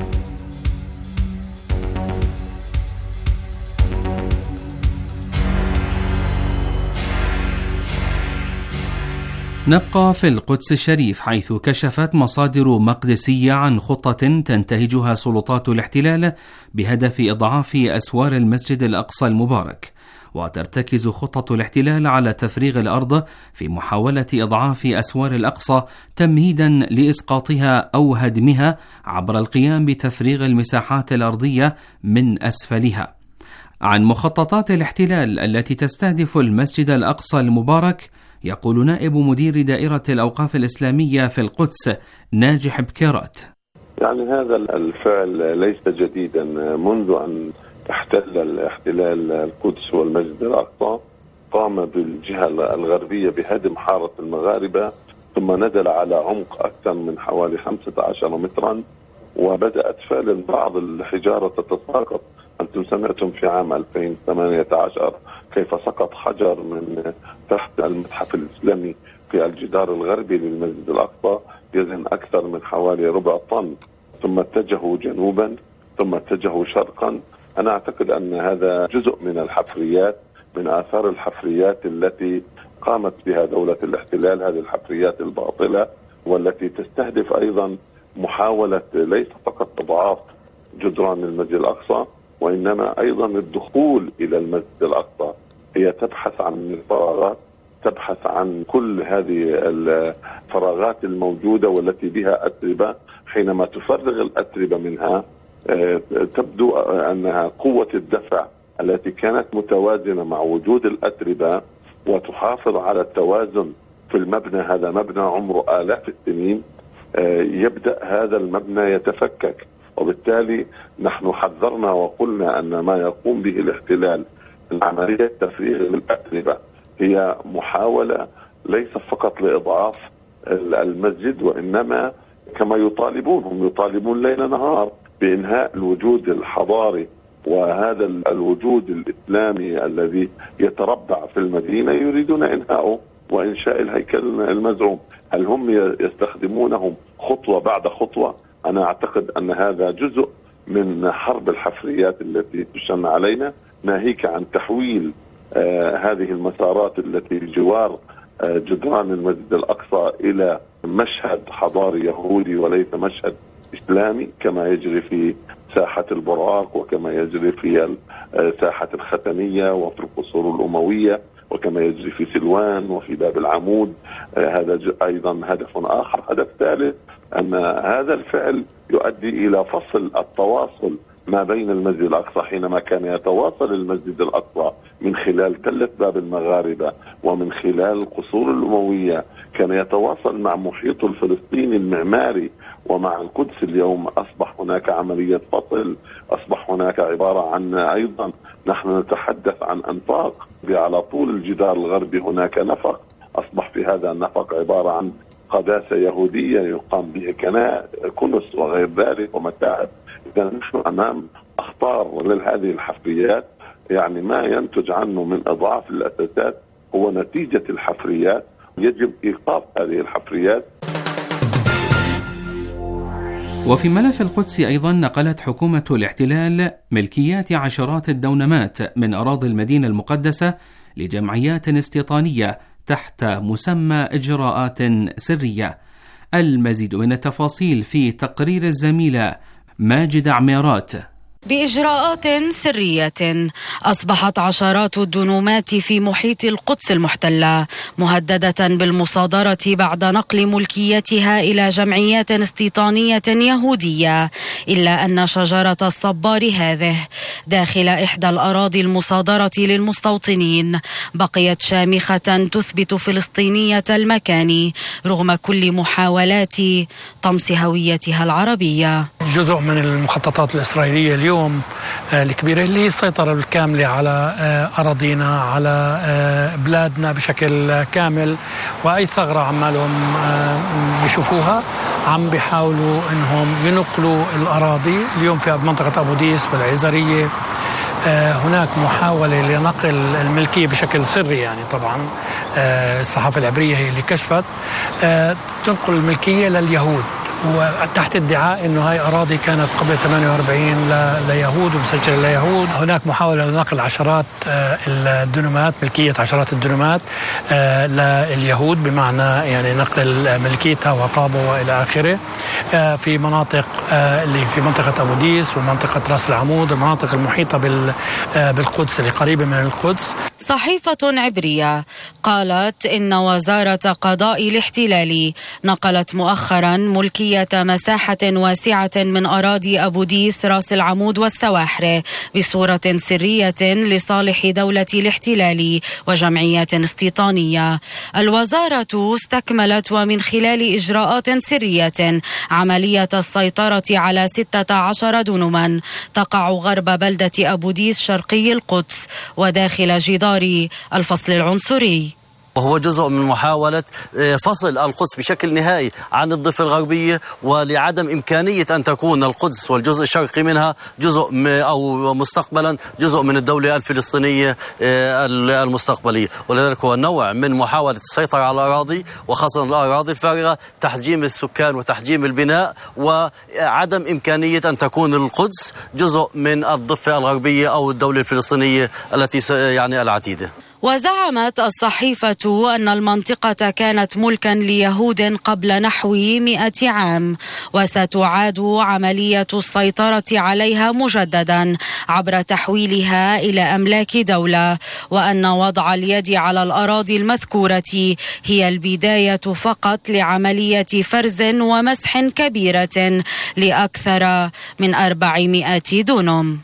نبقى في القدس الشريف، حيث كشفت مصادر مقدسية عن خطة تنتهجها سلطات الاحتلال بهدف إضعاف أسوار المسجد الأقصى المبارك. وترتكز خطة الاحتلال على تفريغ الأرض في محاولة إضعاف أسوار الأقصى تمهيدا لإسقاطها أو هدمها عبر القيام بتفريغ المساحات الأرضية من أسفلها. عن مخططات الاحتلال التي تستهدف المسجد الأقصى المبارك يقول نائب مدير دائرة الأوقاف الإسلامية في القدس ناجح بكيرات. يعني هذا الفعل ليس جديدا، منذ أن احتل الاحتلال القدس والمسجد الأقصى قام بالجهة الغربية بهدم حارة المغاربة، ثم نزل على عمق أكثر من حوالي 15 مترا، وبدأت فعلا بعض الحجارة تتساقط. أنتم سمعتم في عام 2018 كيف سقط حجر من تحت المتحف الإسلامي في الجدار الغربي للمسجد الأقصى يزن أكثر من حوالي ربع طن، ثم اتجهوا جنوبا ثم اتجهوا شرقا. أنا أعتقد أن هذا جزء من الحفريات، من آثار الحفريات التي قامت بها دولة الاحتلال، هذه الحفريات الباطلة والتي تستهدف أيضا محاولة ليس فقط إضعاف جدران المسجد الأقصى، وإنما أيضا الدخول إلى المسجد الأقصى. هي تبحث عن الفراغات تبحث عن كل هذه الفراغات الموجودة والتي بها أتربة. حينما تفرغ الأتربة منها تبدو أنها قوة الدفع التي كانت متوازنة مع وجود الأتربة وتحافظ على التوازن في المبنى. هذا مبنى عمره آلاف السنين، يبدأ هذا المبنى يتفكك، وبالتالي نحن حذرنا وقلنا أن ما يقوم به الاحتلال العملية تفريغ الأتربة هي محاولة ليس فقط لإضعاف المسجد، وإنما كما يطالبون، هم يطالبون ليل نهار بإنهاء الوجود الحضاري وهذا الوجود الإسلامي الذي يتربع في المدينة، يريدون إنهاؤه وإنشاء الهيكل المزعوم. هل هم يستخدمونهم خطوة بعد خطوة؟ أنا أعتقد أن هذا جزء من حرب الحفريات التي تشن علينا، ناهيك عن تحويل هذه المسارات التي بجوار جدران المسجد الأقصى إلى مشهد حضاري يهودي وليس مشهد إسلامي، كما يجري في ساحة البراق وكما يجري في ساحة الختمية وفي القصور الأموية وكما يجري في سلوان وفي باب العمود. هذا أيضا هدف آخر. هدف ثالث أن هذا الفعل يؤدي إلى فصل التواصل ما بين المسجد الأقصى. حينما كان يتواصل المسجد الأقصى من خلال تلة باب المغاربة ومن خلال القصور الأموية، كان يتواصل مع محيطه الفلسطيني المعماري ومع القدس. اليوم أصبح هناك عملية فصل، أصبح هناك عبارة عن أيضا نحن نتحدث عن أنفاق على طول الجدار الغربي، هناك نفق أصبح في هذا النفق عبارة عن قداسة يهودية يقام به كنس وغير ذلك ومتاعب. إذا نحن أمام أخطار لهذه الحفريات، يعني ما ينتج عنه من إضعاف الأساسات هو نتيجة الحفريات. يجب إيقاف هذه الحفريات. وفي ملف القدس أيضا نقلت حكومة الاحتلال ملكيات عشرات الدونمات من أراضي المدينة المقدسة لجمعيات استيطانية تحت مسمى إجراءات سرية. المزيد من التفاصيل في تقرير الزميلة ماجد عميرات. بإجراءات سرية أصبحت عشرات الدنومات في محيط القدس المحتلة مهددة بالمصادرة بعد نقل ملكيتها إلى جمعيات استيطانية يهودية، إلا أن شجرة الصبار هذه داخل إحدى الأراضي المصادرة للمستوطنين بقيت شامخة تثبت فلسطينية المكان رغم كل محاولات طمس هويتها العربية. جزء من المخططات الإسرائيلية اليوم الكبيرة اللي هي السيطرة الكاملة على أراضينا، على بلادنا بشكل كامل، وأي ثغرة عمالهم بيشوفوها عم بيحاولوا إنهم ينقلوا الأراضي. اليوم في منطقة أبو ديس والعزرية هناك محاولة لنقل الملكية بشكل سري، يعني طبعا الصحافة العبرية هي اللي كشفت تنقل الملكية لليهود وتحت ادعاء انه هاي اراضي كانت قبل 48 ليهود ومسجله ليهود. هناك محاوله لنقل عشرات الدنومات، ملكيه عشرات الدنومات لليهود، بمعنى يعني نقل ملكيتها وطابه والى اخره في مناطق اللي في منطقه ابو ديس ومنطقه راس العمود والمناطق المحيطه بالقدس اللي قريبه من القدس. صحيفة عبرية قالت إن وزارة قضاء الاحتلال نقلت مؤخرا ملكية مساحة واسعة من أراضي أبو ديس، راس العمود والسواحر بصورة سرية لصالح دولة الاحتلال وجمعيات استيطانية. الوزارة استكملت ومن خلال إجراءات سرية عملية السيطرة على 16 دنما تقع غرب بلدة أبو ديس شرقي القدس وداخل جدار الفصل العنصري، وهو جزء من محاولة فصل القدس بشكل نهائي عن الضفة الغربية، ولعدم إمكانية أن تكون القدس والجزء الشرقي منها جزء أو مستقبلا جزء من الدولة الفلسطينية المستقبلية. ولذلك هو نوع من محاولة السيطرة على الأراضي، وخاصة الأراضي الفارغة، تحجيم السكان وتحجيم البناء، وعدم إمكانية أن تكون القدس جزء من الضفة الغربية أو الدولة الفلسطينية التي يعني العتيدة. وزعمت الصحيفة أن المنطقة كانت ملكا ليهود قبل نحو 100 عام، وستعاد عملية السيطرة عليها مجددا عبر تحويلها إلى أملاك دولة، وأن وضع اليد على الأراضي المذكورة هي البداية فقط لعملية فرز ومسح كبيرة لأكثر من 400 دونم.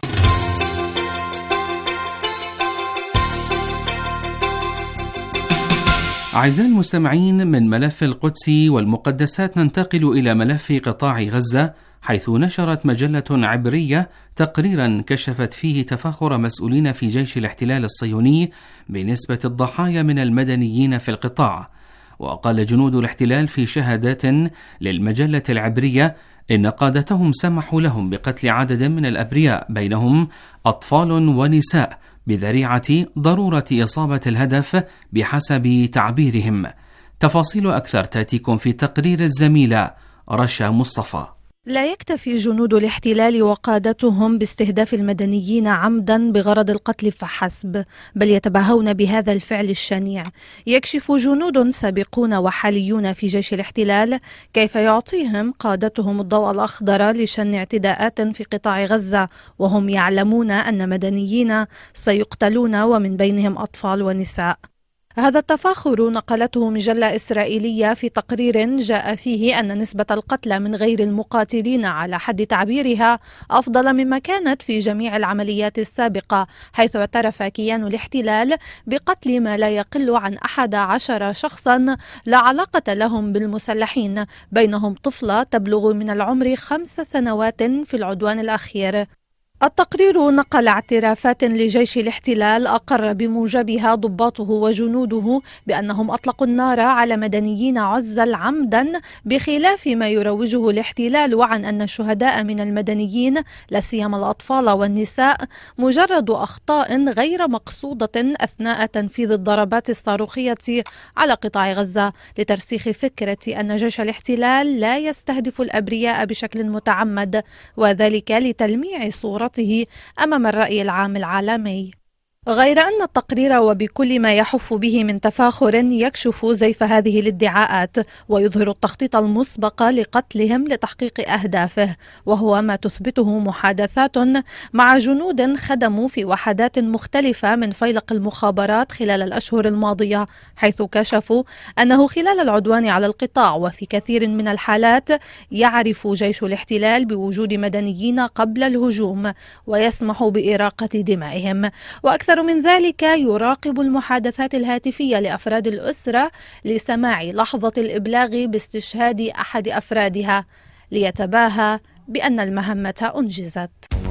أعزائي المستمعين، من ملف القدس والمقدسات ننتقل إلى ملف قطاع غزة، حيث نشرت مجلة عبرية تقريرا كشفت فيه تفاخر مسؤولين في جيش الاحتلال الصهيوني بنسبة الضحايا من المدنيين في القطاع. وقال جنود الاحتلال في شهادات للمجلة العبرية إن قادتهم سمحوا لهم بقتل عدد من الأبرياء بينهم أطفال ونساء بذريعة ضرورة إصابة الهدف بحسب تعبيرهم. تفاصيل أكثر تأتيكم في تقرير الزميلة رشا مصطفى. لا يكتفي جنود الاحتلال وقادتهم باستهداف المدنيين عمدا بغرض القتل فحسب، بل يتباهون بهذا الفعل الشنيع. يكشف جنود سابقون وحاليون في جيش الاحتلال كيف يعطيهم قادتهم الضوء الأخضر لشن اعتداءات في قطاع غزة، وهم يعلمون أن مدنيين سيقتلون ومن بينهم أطفال ونساء. هذا التفاخر نقلته مجلة إسرائيلية في تقرير جاء فيه أن نسبة القتلى من غير المقاتلين على حد تعبيرها أفضل مما كانت في جميع العمليات السابقة، حيث اعترف كيان الاحتلال بقتل ما لا يقل عن 11 شخصا لا علاقة لهم بالمسلحين، بينهم طفلة تبلغ من العمر 5 سنوات في العدوان الأخير. التقرير نقل اعترافات لجيش الاحتلال أقر بموجبها ضباطه وجنوده بأنهم أطلقوا النار على مدنيين عزل عمدا، بخلاف ما يروجه الاحتلال، وعن أن الشهداء من المدنيين لا سيما الأطفال والنساء مجرد أخطاء غير مقصودة أثناء تنفيذ الضربات الصاروخية على قطاع غزة، لترسيخ فكرة أن جيش الاحتلال لا يستهدف الأبرياء بشكل متعمد، وذلك لتلميع صورته أمام الرأي العام العالمي. غير أن التقرير وبكل ما يحف به من تفاخر يكشف زيف هذه الادعاءات، ويظهر التخطيط المسبق لقتلهم لتحقيق أهدافه، وهو ما تثبته محادثات مع جنود خدموا في وحدات مختلفة من فيلق المخابرات خلال الأشهر الماضية، حيث كشفوا أنه خلال العدوان على القطاع وفي كثير من الحالات يعرف جيش الاحتلال بوجود مدنيين قبل الهجوم ويسمح بإراقة دمائهم. وأكثر من ذلك، يراقب المحادثات الهاتفية لأفراد الأسرة لسماع لحظة الإبلاغ باستشهاد أحد أفرادها، ليتباهى بأن المهمة أنجزت.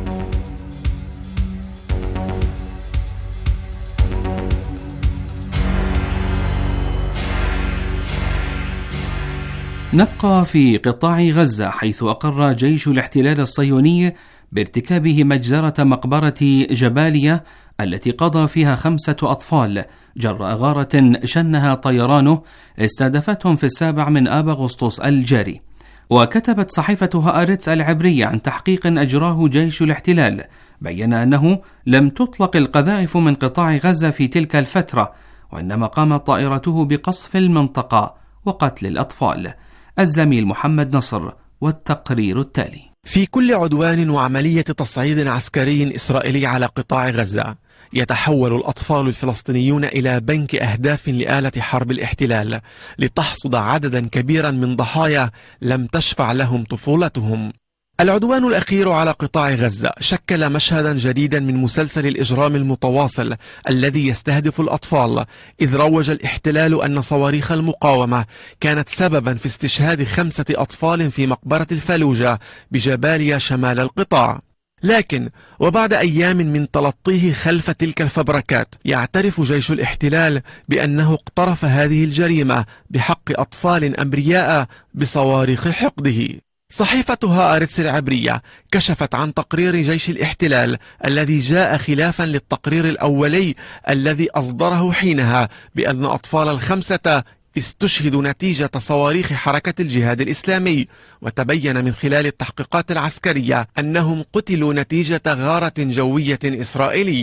نبقى في قطاع غزة، حيث أقر جيش الاحتلال الصهيوني بارتكابه مجزرة مقبرة جبالية التي قضى فيها 5 أطفال جراء غارة شنها طيرانه استهدفتهم في 7 آب أغسطس الجاري. وكتبت صحيفة هآرتس العبرية عن تحقيق أجراه جيش الاحتلال، بين أنه لم تطلق القذائف من قطاع غزة في تلك الفترة، وإنما قامت طائرته بقصف المنطقة وقتل الأطفال. الزميل محمد نصر والتقرير التالي. في كل عدوان وعملية تصعيد عسكري إسرائيلي على قطاع غزة يتحول الأطفال الفلسطينيون إلى بنك أهداف لآلة حرب الاحتلال لتحصد عددا كبيرا من ضحايا لم تشفع لهم طفولتهم. العدوان الأخير على قطاع غزة شكل مشهدا جديدا من مسلسل الإجرام المتواصل الذي يستهدف الأطفال، إذ روج الاحتلال أن صواريخ المقاومة كانت سببا في استشهاد 5 أطفال في مقبرة الفلوجة بجباليا شمال القطاع. لكن وبعد أيام من تلطيه خلف تلك الفبركات، يعترف جيش الاحتلال بأنه اقترف هذه الجريمة بحق أطفال أبرياء بصواريخ حقده. صحيفة هآرتس العبرية كشفت عن تقرير جيش الاحتلال الذي جاء خلافا للتقرير الأولي الذي أصدره حينها بأن أطفال 5 استشهدوا نتيجة صواريخ حركة الجهاد الإسلامي، وتبين من خلال التحقيقات العسكرية أنهم قتلوا نتيجة غارة جوية إسرائيلية.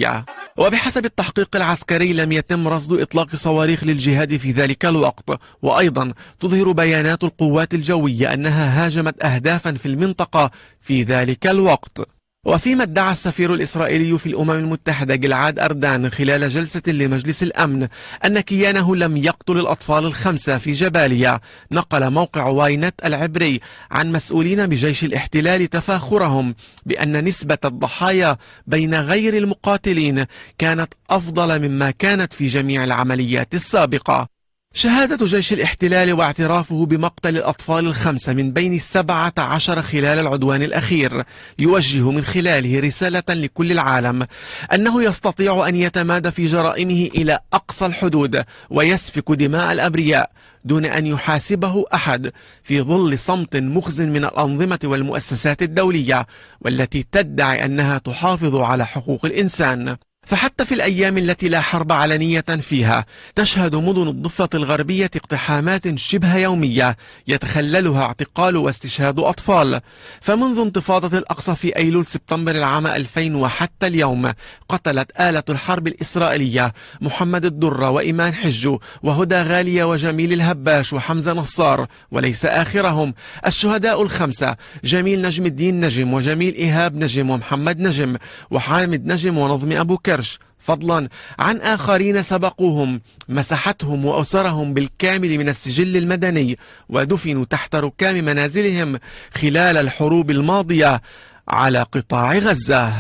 وبحسب التحقيق العسكري لم يتم رصد إطلاق صواريخ للجهاد في ذلك الوقت. وأيضا تظهر بيانات القوات الجوية أنها هاجمت أهدافا في المنطقة في ذلك الوقت. وفيما ادعى السفير الإسرائيلي في الأمم المتحدة جلعاد أردان خلال جلسة لمجلس الأمن أن كيانه لم يقتل الأطفال ال5 في جباليا، نقل موقع واينت العبري عن مسؤولين بجيش الاحتلال تفاخرهم بأن نسبة الضحايا بين غير المقاتلين كانت أفضل مما كانت في جميع العمليات السابقة. شهادة جيش الاحتلال واعترافه بمقتل الأطفال ال5 من بين 17 خلال العدوان الأخير يوجه من خلاله رسالة لكل العالم أنه يستطيع أن يتمادى في جرائمه إلى أقصى الحدود ويسفك دماء الأبرياء دون أن يحاسبه أحد، في ظل صمت مخزن من الأنظمة والمؤسسات الدولية والتي تدعي أنها تحافظ على حقوق الإنسان. فحتى في الأيام التي لا حرب علنية فيها تشهد مدن الضفة الغربية اقتحامات شبه يومية يتخللها اعتقال واستشهاد أطفال. فمنذ انتفاضة الأقصى في أيلول سبتمبر العام 2000 وحتى اليوم قتلت آلة الحرب الإسرائيلية محمد الدرة وإيمان حجو وهدى غالية وجميل الهباش وحمزة نصار، وليس آخرهم الشهداء ال5 جميل نجم الدين نجم وجميل إيهاب نجم ومحمد نجم وحامد نجم ونظمي أبو كرش، فضلا عن آخرين سبقوهم مسحتهم وأسرهم بالكامل من السجل المدني ودفنوا تحت ركام منازلهم خلال الحروب الماضية على قطاع غزة.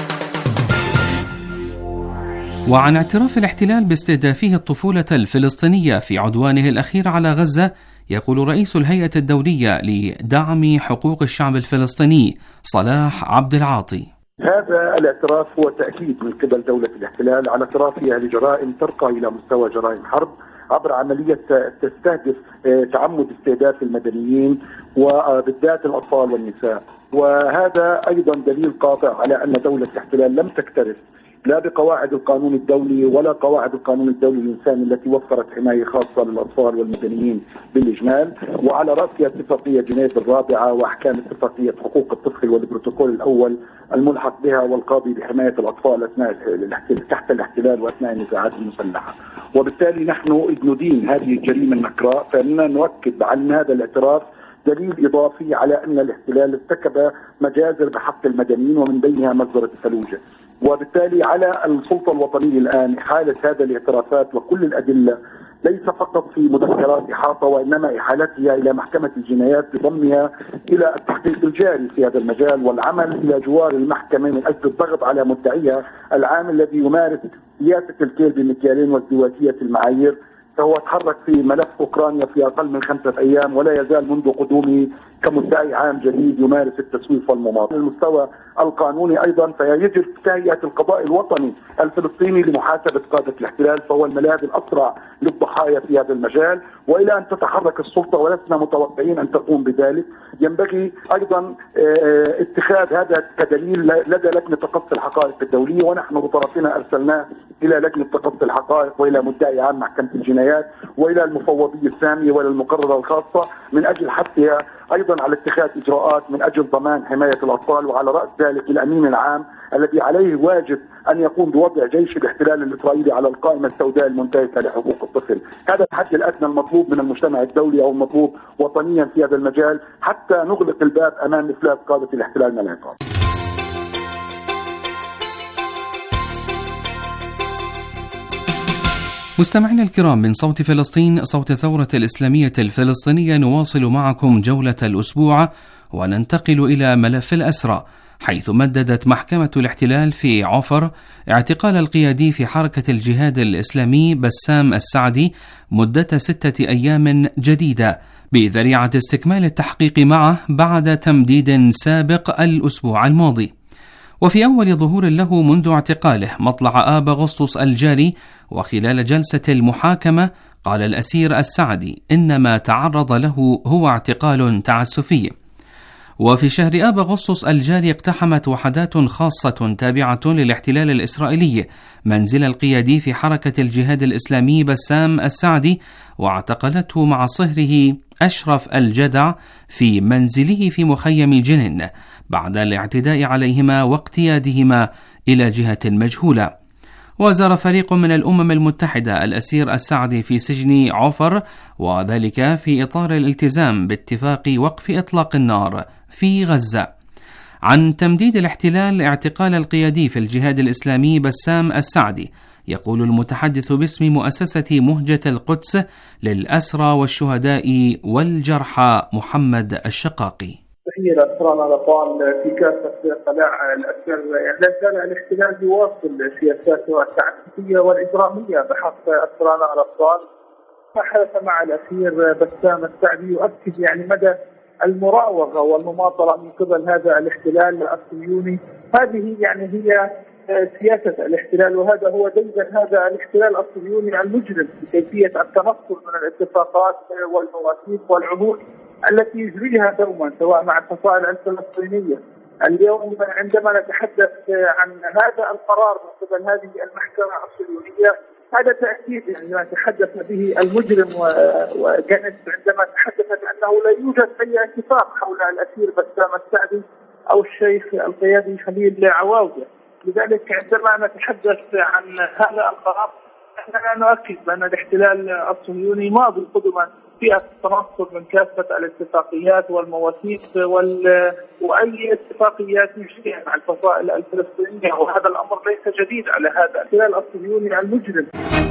وعن اعتراف الاحتلال باستهدافه الطفولة الفلسطينية في عدوانه الأخير على غزة، يقول رئيس الهيئة الدولية لدعم حقوق الشعب الفلسطيني صلاح عبد العاطي: هذا الاعتراف هو تأكيد من قبل دولة الاحتلال على اعترافها لجرائم ترقى إلى مستوى جرائم حرب عبر عملية تستهدف تعمد استهداف المدنيين وبالذات الأطفال والنساء. وهذا أيضا دليل قاطع على أن دولة الاحتلال لم تكترث لا بقواعد القانون الدولي ولا قواعد القانون الدولي الإنساني التي وفرت حماية خاصة للأطفال والمدنيين بالإجمال، وعلى رأسها اتفاقية جنيف الرابعة وأحكام اتفاقية حقوق الطفل والبروتوكول الأول الملحق بها والقاضي بحماية الأطفال أثناء تحت الاحتلال وأثناء النزاعات المسلحة. وبالتالي نحن ندين هذه الجريمة النكراء، فإننا نؤكد على هذا الاعتراف دليل إضافي على أن الاحتلال ارتكب مجازر بحق المدنيين ومن بينها مجزرة الفلوجة. وبالتالي على السلطة الوطنية الآن إحالة هذا الاعترافات وكل الأدلة ليس فقط في مذكرات إحاطة، وإنما إحالتها إلى محكمة الجنايات بضمها إلى التحقيق الجاري في هذا المجال والعمل إلى جوار المحكمة من أجل الضغط على مدعيها العام الذي يمارس سياسة الكيل بمكيالين وازدواجية المعايير. فهو تحرك في ملف أوكرانيا في أقل من 5 أيام ولا يزال منذ قدومه كمدعي عام جديد يمارس التسويف والمماطلة. على المستوى القانوني أيضا فيجب تهيئة القضاء الوطني الفلسطيني لمحاسبة قادة الاحتلال، فهو الملاذ الأسرع للضحايا في هذا المجال. وإلى أن تتحرك السلطة ولسنا متوقعين أن تقوم بذلك، ينبغي أيضا اتخاذ هذا كدليل لدى لجنة تقصي الحقائق الدولية، ونحن بطرفنا أرسلناه إلى لجنة تقصي الحقائق وإلى مدعي عام محكمة الجنايات وإلى المفوضية السامية وإلى المقررة الخاصة من أجل حثها أيضا على اتخاذ إجراءات من أجل ضمان حماية الأطفال، وعلى رأس ذلك الأمين العام الذي عليه واجب أن يقوم بوضع جيش الاحتلال الإسرائيلي على القائمة السوداء المنتهكة لحقوق الطفل. هذا الحد الأدنى المطلوب من المجتمع الدولي أو المطلوب وطنيا في هذا المجال حتى نغلق الباب أمام إفلاس قادة الاحتلال من العقاب. مستمعينا الكرام، من صوت فلسطين، صوت الثورة الإسلامية الفلسطينية، نواصل معكم جولة الأسبوع وننتقل إلى ملف الأسرى، حيث مددت محكمة الاحتلال في عفر اعتقال القيادي في حركة الجهاد الإسلامي بسام السعدي مدة 6 أيام جديدة بذريعة استكمال التحقيق معه بعد تمديد سابق الأسبوع الماضي. وفي أول ظهور له منذ اعتقاله مطلع آب أغسطس الجاري، وخلال جلسة المحاكمة قال الأسير السعدي إن ما تعرض له هو اعتقال تعسفي. وفي شهر آب أغسطس الجاري اقتحمت وحدات خاصة تابعة للاحتلال الإسرائيلي منزل القيادي في حركة الجهاد الإسلامي بسام السعدي، واعتقلته مع صهره أشرف الجدع في منزله في مخيم جنين بعد الاعتداء عليهما واقتيادهما إلى جهة مجهولة. وزار فريق من الأمم المتحدة الأسير السعدي في سجن عوفر، وذلك في إطار الالتزام باتفاق وقف إطلاق النار في غزة. عن تمديد الاحتلال اعتقال القيادي في الجهاد الإسلامي بسام السعدي، يقول المتحدث باسم مؤسسة مهجة القدس للأسرى والشهداء والجرحى محمد الشقاقي: تحية لأسرانا الأبطال في كافة قلاع الأسر. لا زال الاحتلال يواصل سياساته التعسفية والإجرامية بحق أسرانا الأبطال. ما حدث مع الأسير بسام السعدي يؤكد مدى المراوغة والمماطلة من قبل هذا الاحتلال الصهيوني. هذه هي سياسة الاحتلال، وهذا هو ديدن هذا الاحتلال الصهيوني المجرم في كيفية التنصل من الاتفاقات والمواثيق والعهود التي يجريها دوما سواء مع الفصائل الفلسطينية. اليوم عندما نتحدث عن هذا القرار من قبل هذه المحكمة الصهيونية، هذا تأكيد ما تحدث به المجرم وجنس عندما تحدث بأنه لا يوجد أي اتفاق حول الأسير بسام السعدي أو الشيخ القيادي خليل عواوده. لذلك عندما نتحدث عن هذا القرار أننا نؤكد بأن الاحتلال الصهيوني ماضي قدما في التنصل من كافة الاتفاقيات والمواثيق وأي اتفاقيات يجريها مع الفصائل الفلسطينية، وهذا الأمر ليس جديد على هذا الاحتلال الصهيوني المجرم.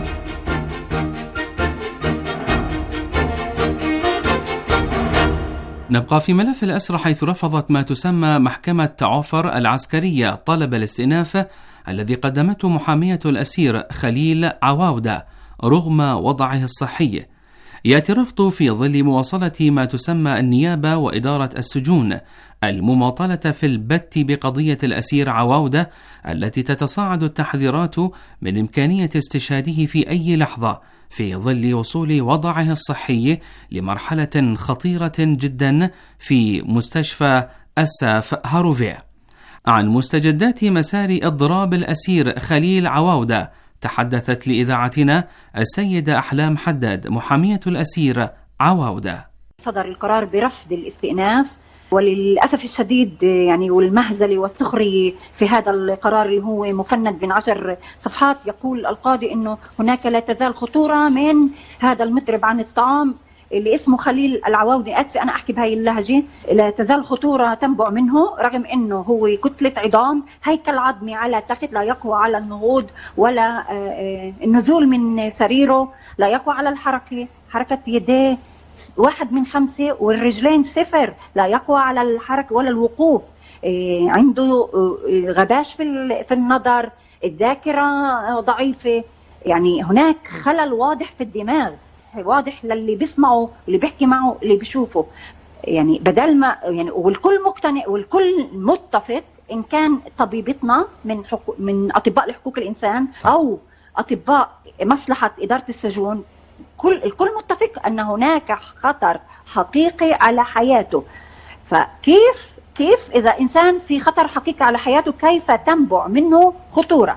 نبقى في ملف الأسرى، حيث رفضت ما تسمى محكمة عوفر العسكرية طلب الاستئناف الذي قدمته محامية الأسير خليل عواودة رغم وضعه الصحي. يأتي الرفض في ظل مواصلة ما تسمى النيابة وإدارة السجون المماطلة في البت بقضية الأسير عواودة، التي تتصاعد التحذيرات من إمكانية استشهاده في أي لحظة في ظل وصول وضعه الصحي لمرحلة خطيرة جدا في مستشفى الساف هاروفيع. عن مستجدات مسار إضراب الأسير خليل عواودة تحدثت لإذاعتنا السيدة أحلام حداد محامية الأسير عواودة. صدر القرار برفض الاستئناف، وللأسف الشديد والمهزل والسخري في هذا القرار اللي هو مفند من 10 صفحات. يقول القاضي أنه هناك لا تزال خطورة من هذا المطرب عن الطعام اللي اسمه خليل العواودي. أسف أنا أحكي بهاي اللهجة. لا تزال خطورة تنبع منه رغم أنه هو كتلة عظام، هيكل عظمي على تحت، لا يقوى على النهوض ولا النزول من سريره، لا يقوى على حركة يديه 1 من 5 والرجلين 0، لا يقوى على الحركة ولا الوقوف. عنده غباش في النظر، الذاكرة ضعيفة، هناك خلل واضح في الدماغ، واضح للي بيسمعه، اللي بيحكي معه، اللي بيشوفه. بدل ما والكل مقتنع والكل متفق، إن كان طبيبتنا من أطباء لحقوق الإنسان أو أطباء مصلحة إدارة السجون، الكل متفق أن هناك خطر حقيقي على حياته. فكيف إذا إنسان في خطر حقيقي على حياته كيف تنبع منه خطورة؟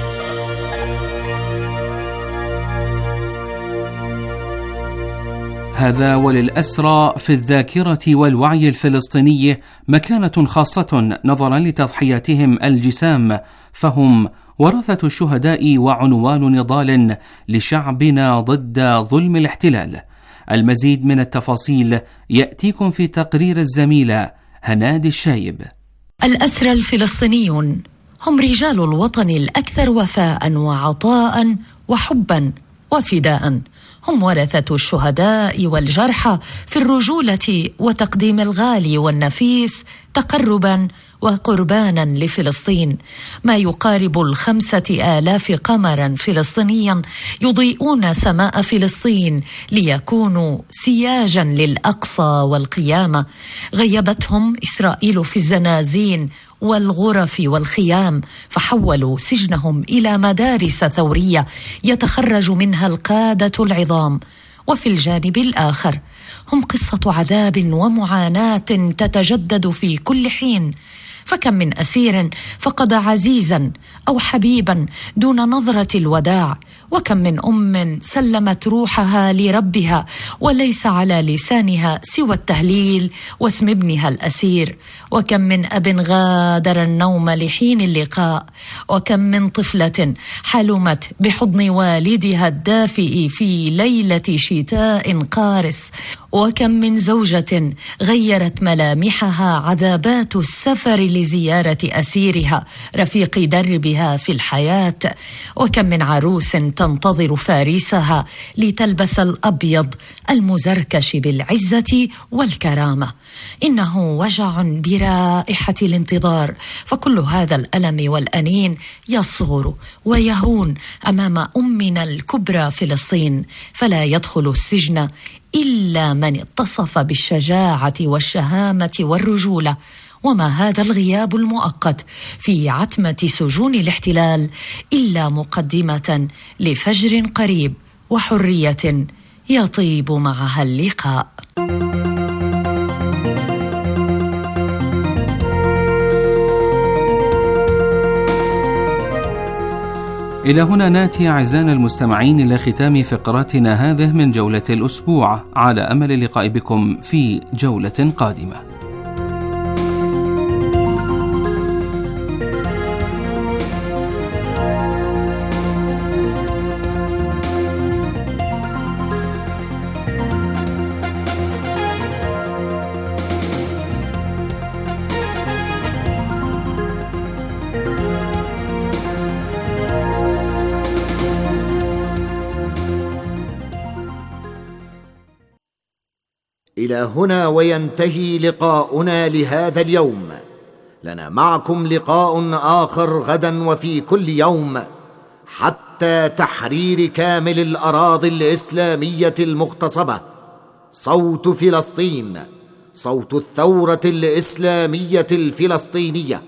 هذا وللأسرى في الذاكرة والوعي الفلسطيني مكانة خاصة نظرا لتضحياتهم الجسام، فهم ورثة الشهداء وعنوان نضال لشعبنا ضد ظلم الاحتلال. المزيد من التفاصيل يأتيكم في تقرير الزميلة هناد الشايب. الأسرى الفلسطينيون هم رجال الوطن الأكثر وفاء وعطاء وحبا وفداء، هم ورثة الشهداء والجرحى في الرجولة وتقديم الغالي والنفيس تقربا وقربانا لفلسطين. ما يقارب 5,000 قمرا فلسطينيا يضيئون سماء فلسطين ليكونوا سياجا للأقصى والقيامة. غيبتهم إسرائيل في الزنازين والغرف والخيام، فحولوا سجنهم إلى مدارس ثورية يتخرج منها القادة العظام. وفي الجانب الآخر هم قصة عذاب ومعاناة تتجدد في كل حين، فكم من أسير فقد عزيزا أو حبيبا دون نظرة الوداع، وكم من أم سلمت روحها لربها وليس على لسانها سوى التهليل واسم ابنها الأسير، وكم من أب غادر النوم لحين اللقاء، وكم من طفلة حلمت بحضن والدها الدافئ في ليلة شتاء قارس، وكم من زوجة غيرت ملامحها عذابات السفر لزيارة أسيرها رفيق دربها في الحياة، وكم من عروس تنتظر فارسها لتلبس الأبيض المزركش بالعزة والكرامة. إنه وجع برائحة الانتظار، فكل هذا الألم والأنين يصغر ويهون أمام أمنا الكبرى فلسطين، فلا يدخل السجن إلا من اتصف بالشجاعة والشهامة والرجولة. وما هذا الغياب المؤقت في عتمة سجون الاحتلال إلا مقدمة لفجر قريب وحرية يطيب معها اللقاء. إلى هنا ناتي أعزائنا المستمعين إلى ختام فقراتنا هذه من جولة الأسبوع، على أمل اللقاء بكم في جولة قادمة. إلى هنا وينتهي لقاؤنا لهذا اليوم. لنا معكم لقاء آخر غدا وفي كل يوم حتى تحرير كامل الأراضي الإسلامية المغتصبة. صوت فلسطين، صوت الثورة الإسلامية الفلسطينية.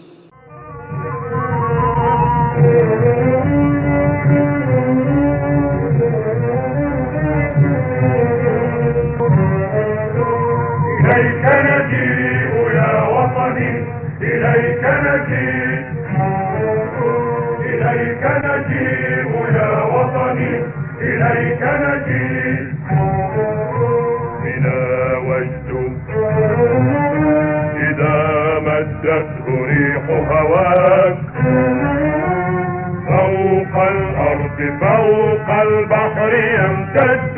إليك نجيء يا وطني، إليك نجيء، إليك نجيء يا وطني، إليك نجيء. بنا وجد إذا مدته ريح هواك، فوق الأرض فوق البحر يمتد.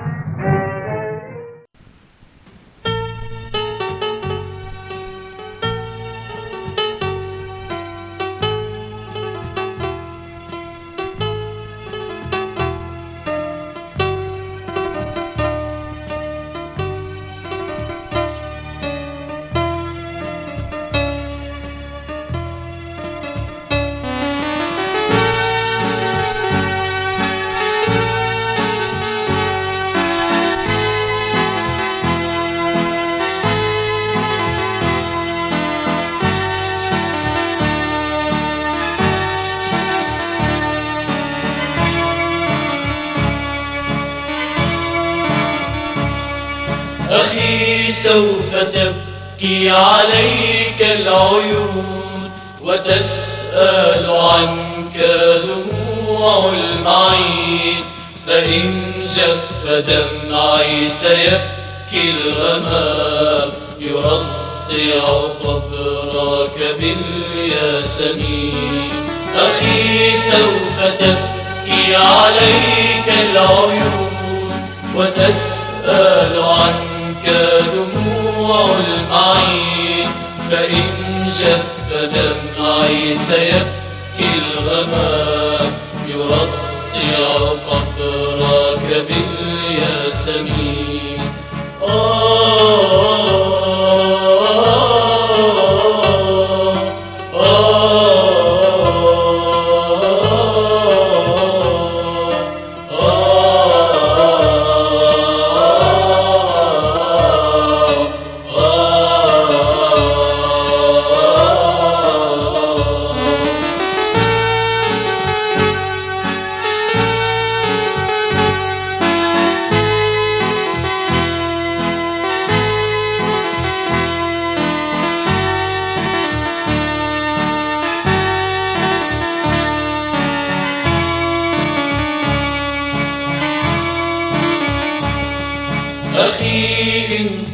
أخي سوف تبكي عليك العيون وتسأل عنك دموع المعين، فإن جف دمعي سيبكي الغمام يرصع قبرك بالياسمين. أخي سوف تبكي عليك العيون وتسأل عنك دموع المعين، فإن جف دمعي سيبكي الغمام يرصع قبرك بالياسمين.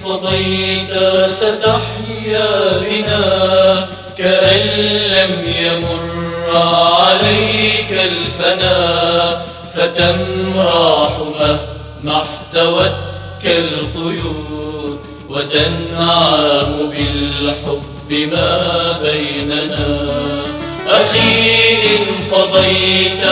قضيت ستحيا بنا كأن لم يمر عليك الفنا، فتمرح مهما احتوتك القيود، وتنعم بالحب ما بيننا. أخي إن قضيت